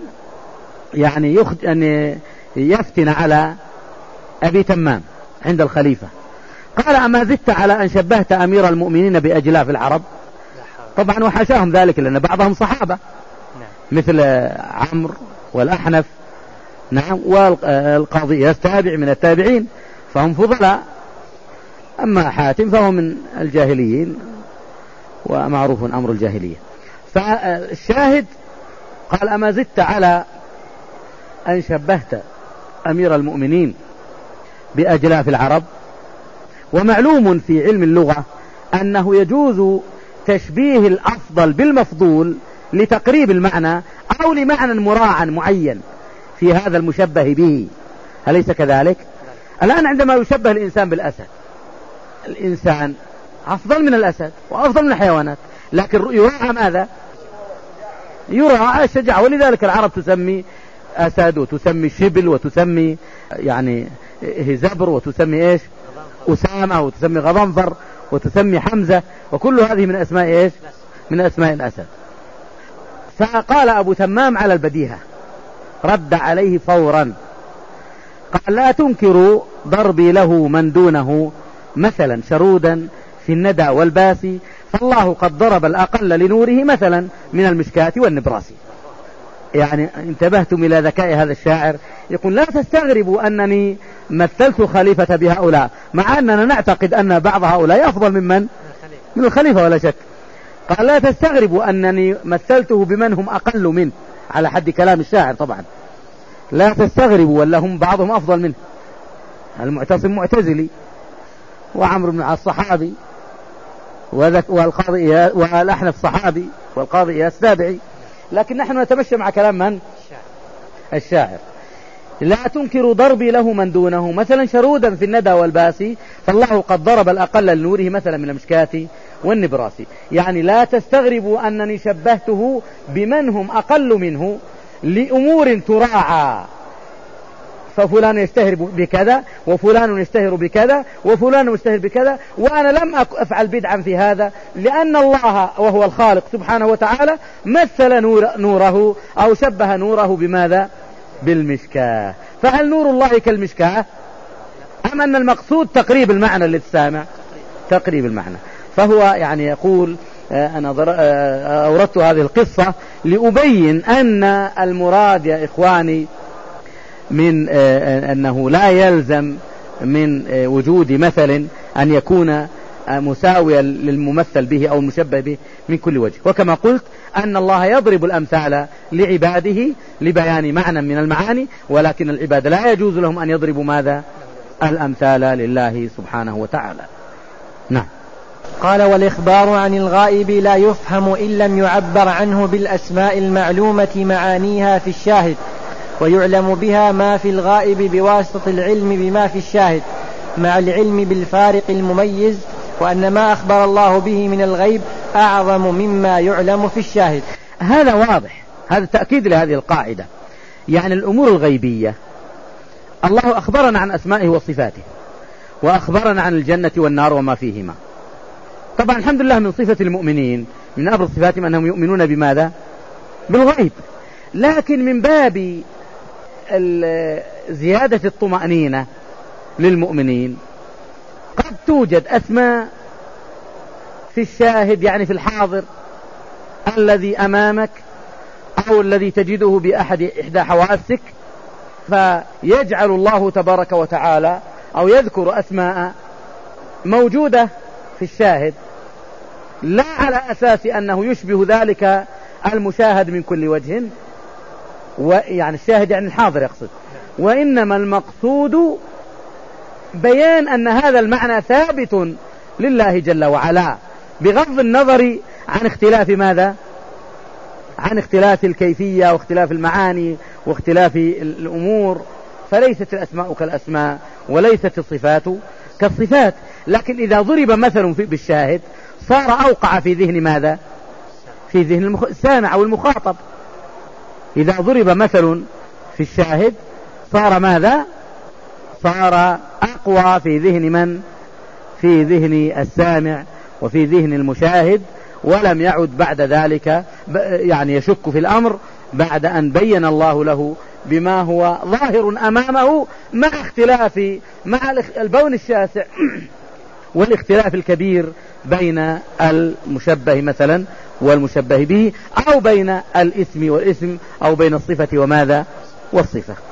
يفتن على أبي تمام عند الخليفة. قال: أما زدت على أن شبهت أمير المؤمنين بأجلاف العرب؟ طبعا وحاشاهم ذلك، لأن بعضهم صحابة مثل عمرو والأحنف، نعم، والقاضي إياس تابع من التابعين، فهم فضلاء. أما حاتم فهو من الجاهليين ومعروف أمر الجاهلية. فالشاهد قال: أما زدت على أن شبهت أمير المؤمنين بأجلاف العرب؟ ومعلوم في علم اللغة أنه يجوز تشبيه الأفضل بالمفضول لتقريب المعنى أو لمعنى مراعى معين في هذا المشبه به، أليس كذلك؟ الآن عندما يشبه الإنسان بالأسد، الإنسان أفضل من الأسد وأفضل من الحيوانات، لكن يراعى ماذا؟ يراعى الشجاعة. ولذلك العرب تسمي أسد، وتسمي شبل، وتسمي هزبر، وتسمي إيش؟ أسامة، وتسمي غضنفر، وتسمي حمزة، وكل هذه من أسماء إيش؟ من أسماء الأسد. فقال أبو تمام على البديهة، رد عليه فورا، قال: لا تنكروا ضربي له من دونه مثلا شرودا في الندى والباس، فالله قد ضرب الأقل لنوره مثلا من المشكاة والنبراس. يعني انتبهتم إلى ذكاء هذا الشاعر، يقول: لا تستغربوا أنني مثلت خليفة بهؤلاء، مع أننا نعتقد أن بعض هؤلاء أفضل من الخليفة ولا شك. قال: لا تستغربوا أنني مثلته بمن هم أقل منه، على حد كلام الشاعر طبعا. لا تستغربوا، ولا هم بعضهم أفضل منه. المعتصم معتزلي، وعمرو بن العاص صحابي، والأحنف صحابي، والقاضي إياس تابعي، لكن نحن نتمشى مع كلام من؟ الشاعر. لا تنكروا ضربي له من دونه مثلا شرودا في الندى والباس، فالله قد ضرب الأقل لنوره مثلا من المشكاة والنبراس. يعني لا تستغربوا أنني شبهته بمن هم أقل منه لأمور تراعى، ففلان يشتهر بكذا، وفلان يشتهر بكذا، وفلان يشتهر بكذا، وأنا لم أفعل بدعا في هذا، لأن الله وهو الخالق سبحانه وتعالى مثل نوره أو شبه نوره بماذا؟ بالمشكاة. فهل نور الله كالمشكاة، أم أن المقصود تقريب المعنى للسامع؟ تقريب المعنى. فهو يعني يقول: أنا أوردت هذه القصة لأبين أن المراد يا إخواني من أنه لا يلزم من وجود مثل أن يكون مساويا للممثل به أو المشبه به من كل وجه. وكما قلت أن الله يضرب الأمثال لعباده لبيان معنى من المعاني، ولكن العباد لا يجوز لهم أن يضربوا ماذا؟ الأمثال لله سبحانه وتعالى. نعم. قال: والإخبار عن الغائب لا يفهم إن لم يعبر عنه بالأسماء المعلومة معانيها في الشاهد، ويعلم بها ما في الغائب بواسطة العلم بما في الشاهد مع العلم بالفارق المميز، وأن ما أخبر الله به من الغيب أعظم مما يعلم في الشاهد. هذا واضح، هذا تأكيد لهذه القاعدة. يعني الأمور الغيبية الله أخبرنا عن أسمائه وصفاته، وأخبرنا عن الجنة والنار وما فيهما. طبعا الحمد لله من صفة المؤمنين من أبرز صفاتهم أنهم يؤمنون بماذا؟ بالغيب. لكن من باب زيادة الطمأنينة للمؤمنين قد توجد أسماء في الشاهد، يعني في الحاضر الذي أمامك أو الذي تجده بإحدى حواسك، فيجعل الله تبارك وتعالى أو يذكر أسماء موجودة في الشاهد لا على أساس أنه يشبه ذلك المشاهد من كل وجه، ويعني الشاهد يعني الحاضر يقصد، وإنما المقصود بيان أن هذا المعنى ثابت لله جل وعلا، بغض النظر عن اختلاف ماذا؟ عن اختلاف الكيفية واختلاف المعاني واختلاف الأمور. فليست الأسماء كالأسماء وليست الصفات كالصفات. لكن إذا ضرب مثل بالشاهد صار أوقع في ذهن ماذا؟ في ذهن السامع أو المخاطب. إذا ضرب مثل في الشاهد صار ماذا؟ صار أقوى في ذهن من؟ في ذهن السامع وفي ذهن المشاهد، ولم يعد بعد ذلك يعني يشك في الأمر بعد أن بين الله له بما هو ظاهر أمامه، مع اختلاف مع البون الشاسع والاختلاف الكبير بين المشبه مثلا والمشبه به، أو بين الاسم والاسم، أو بين الصفة وماذا؟ والصفة.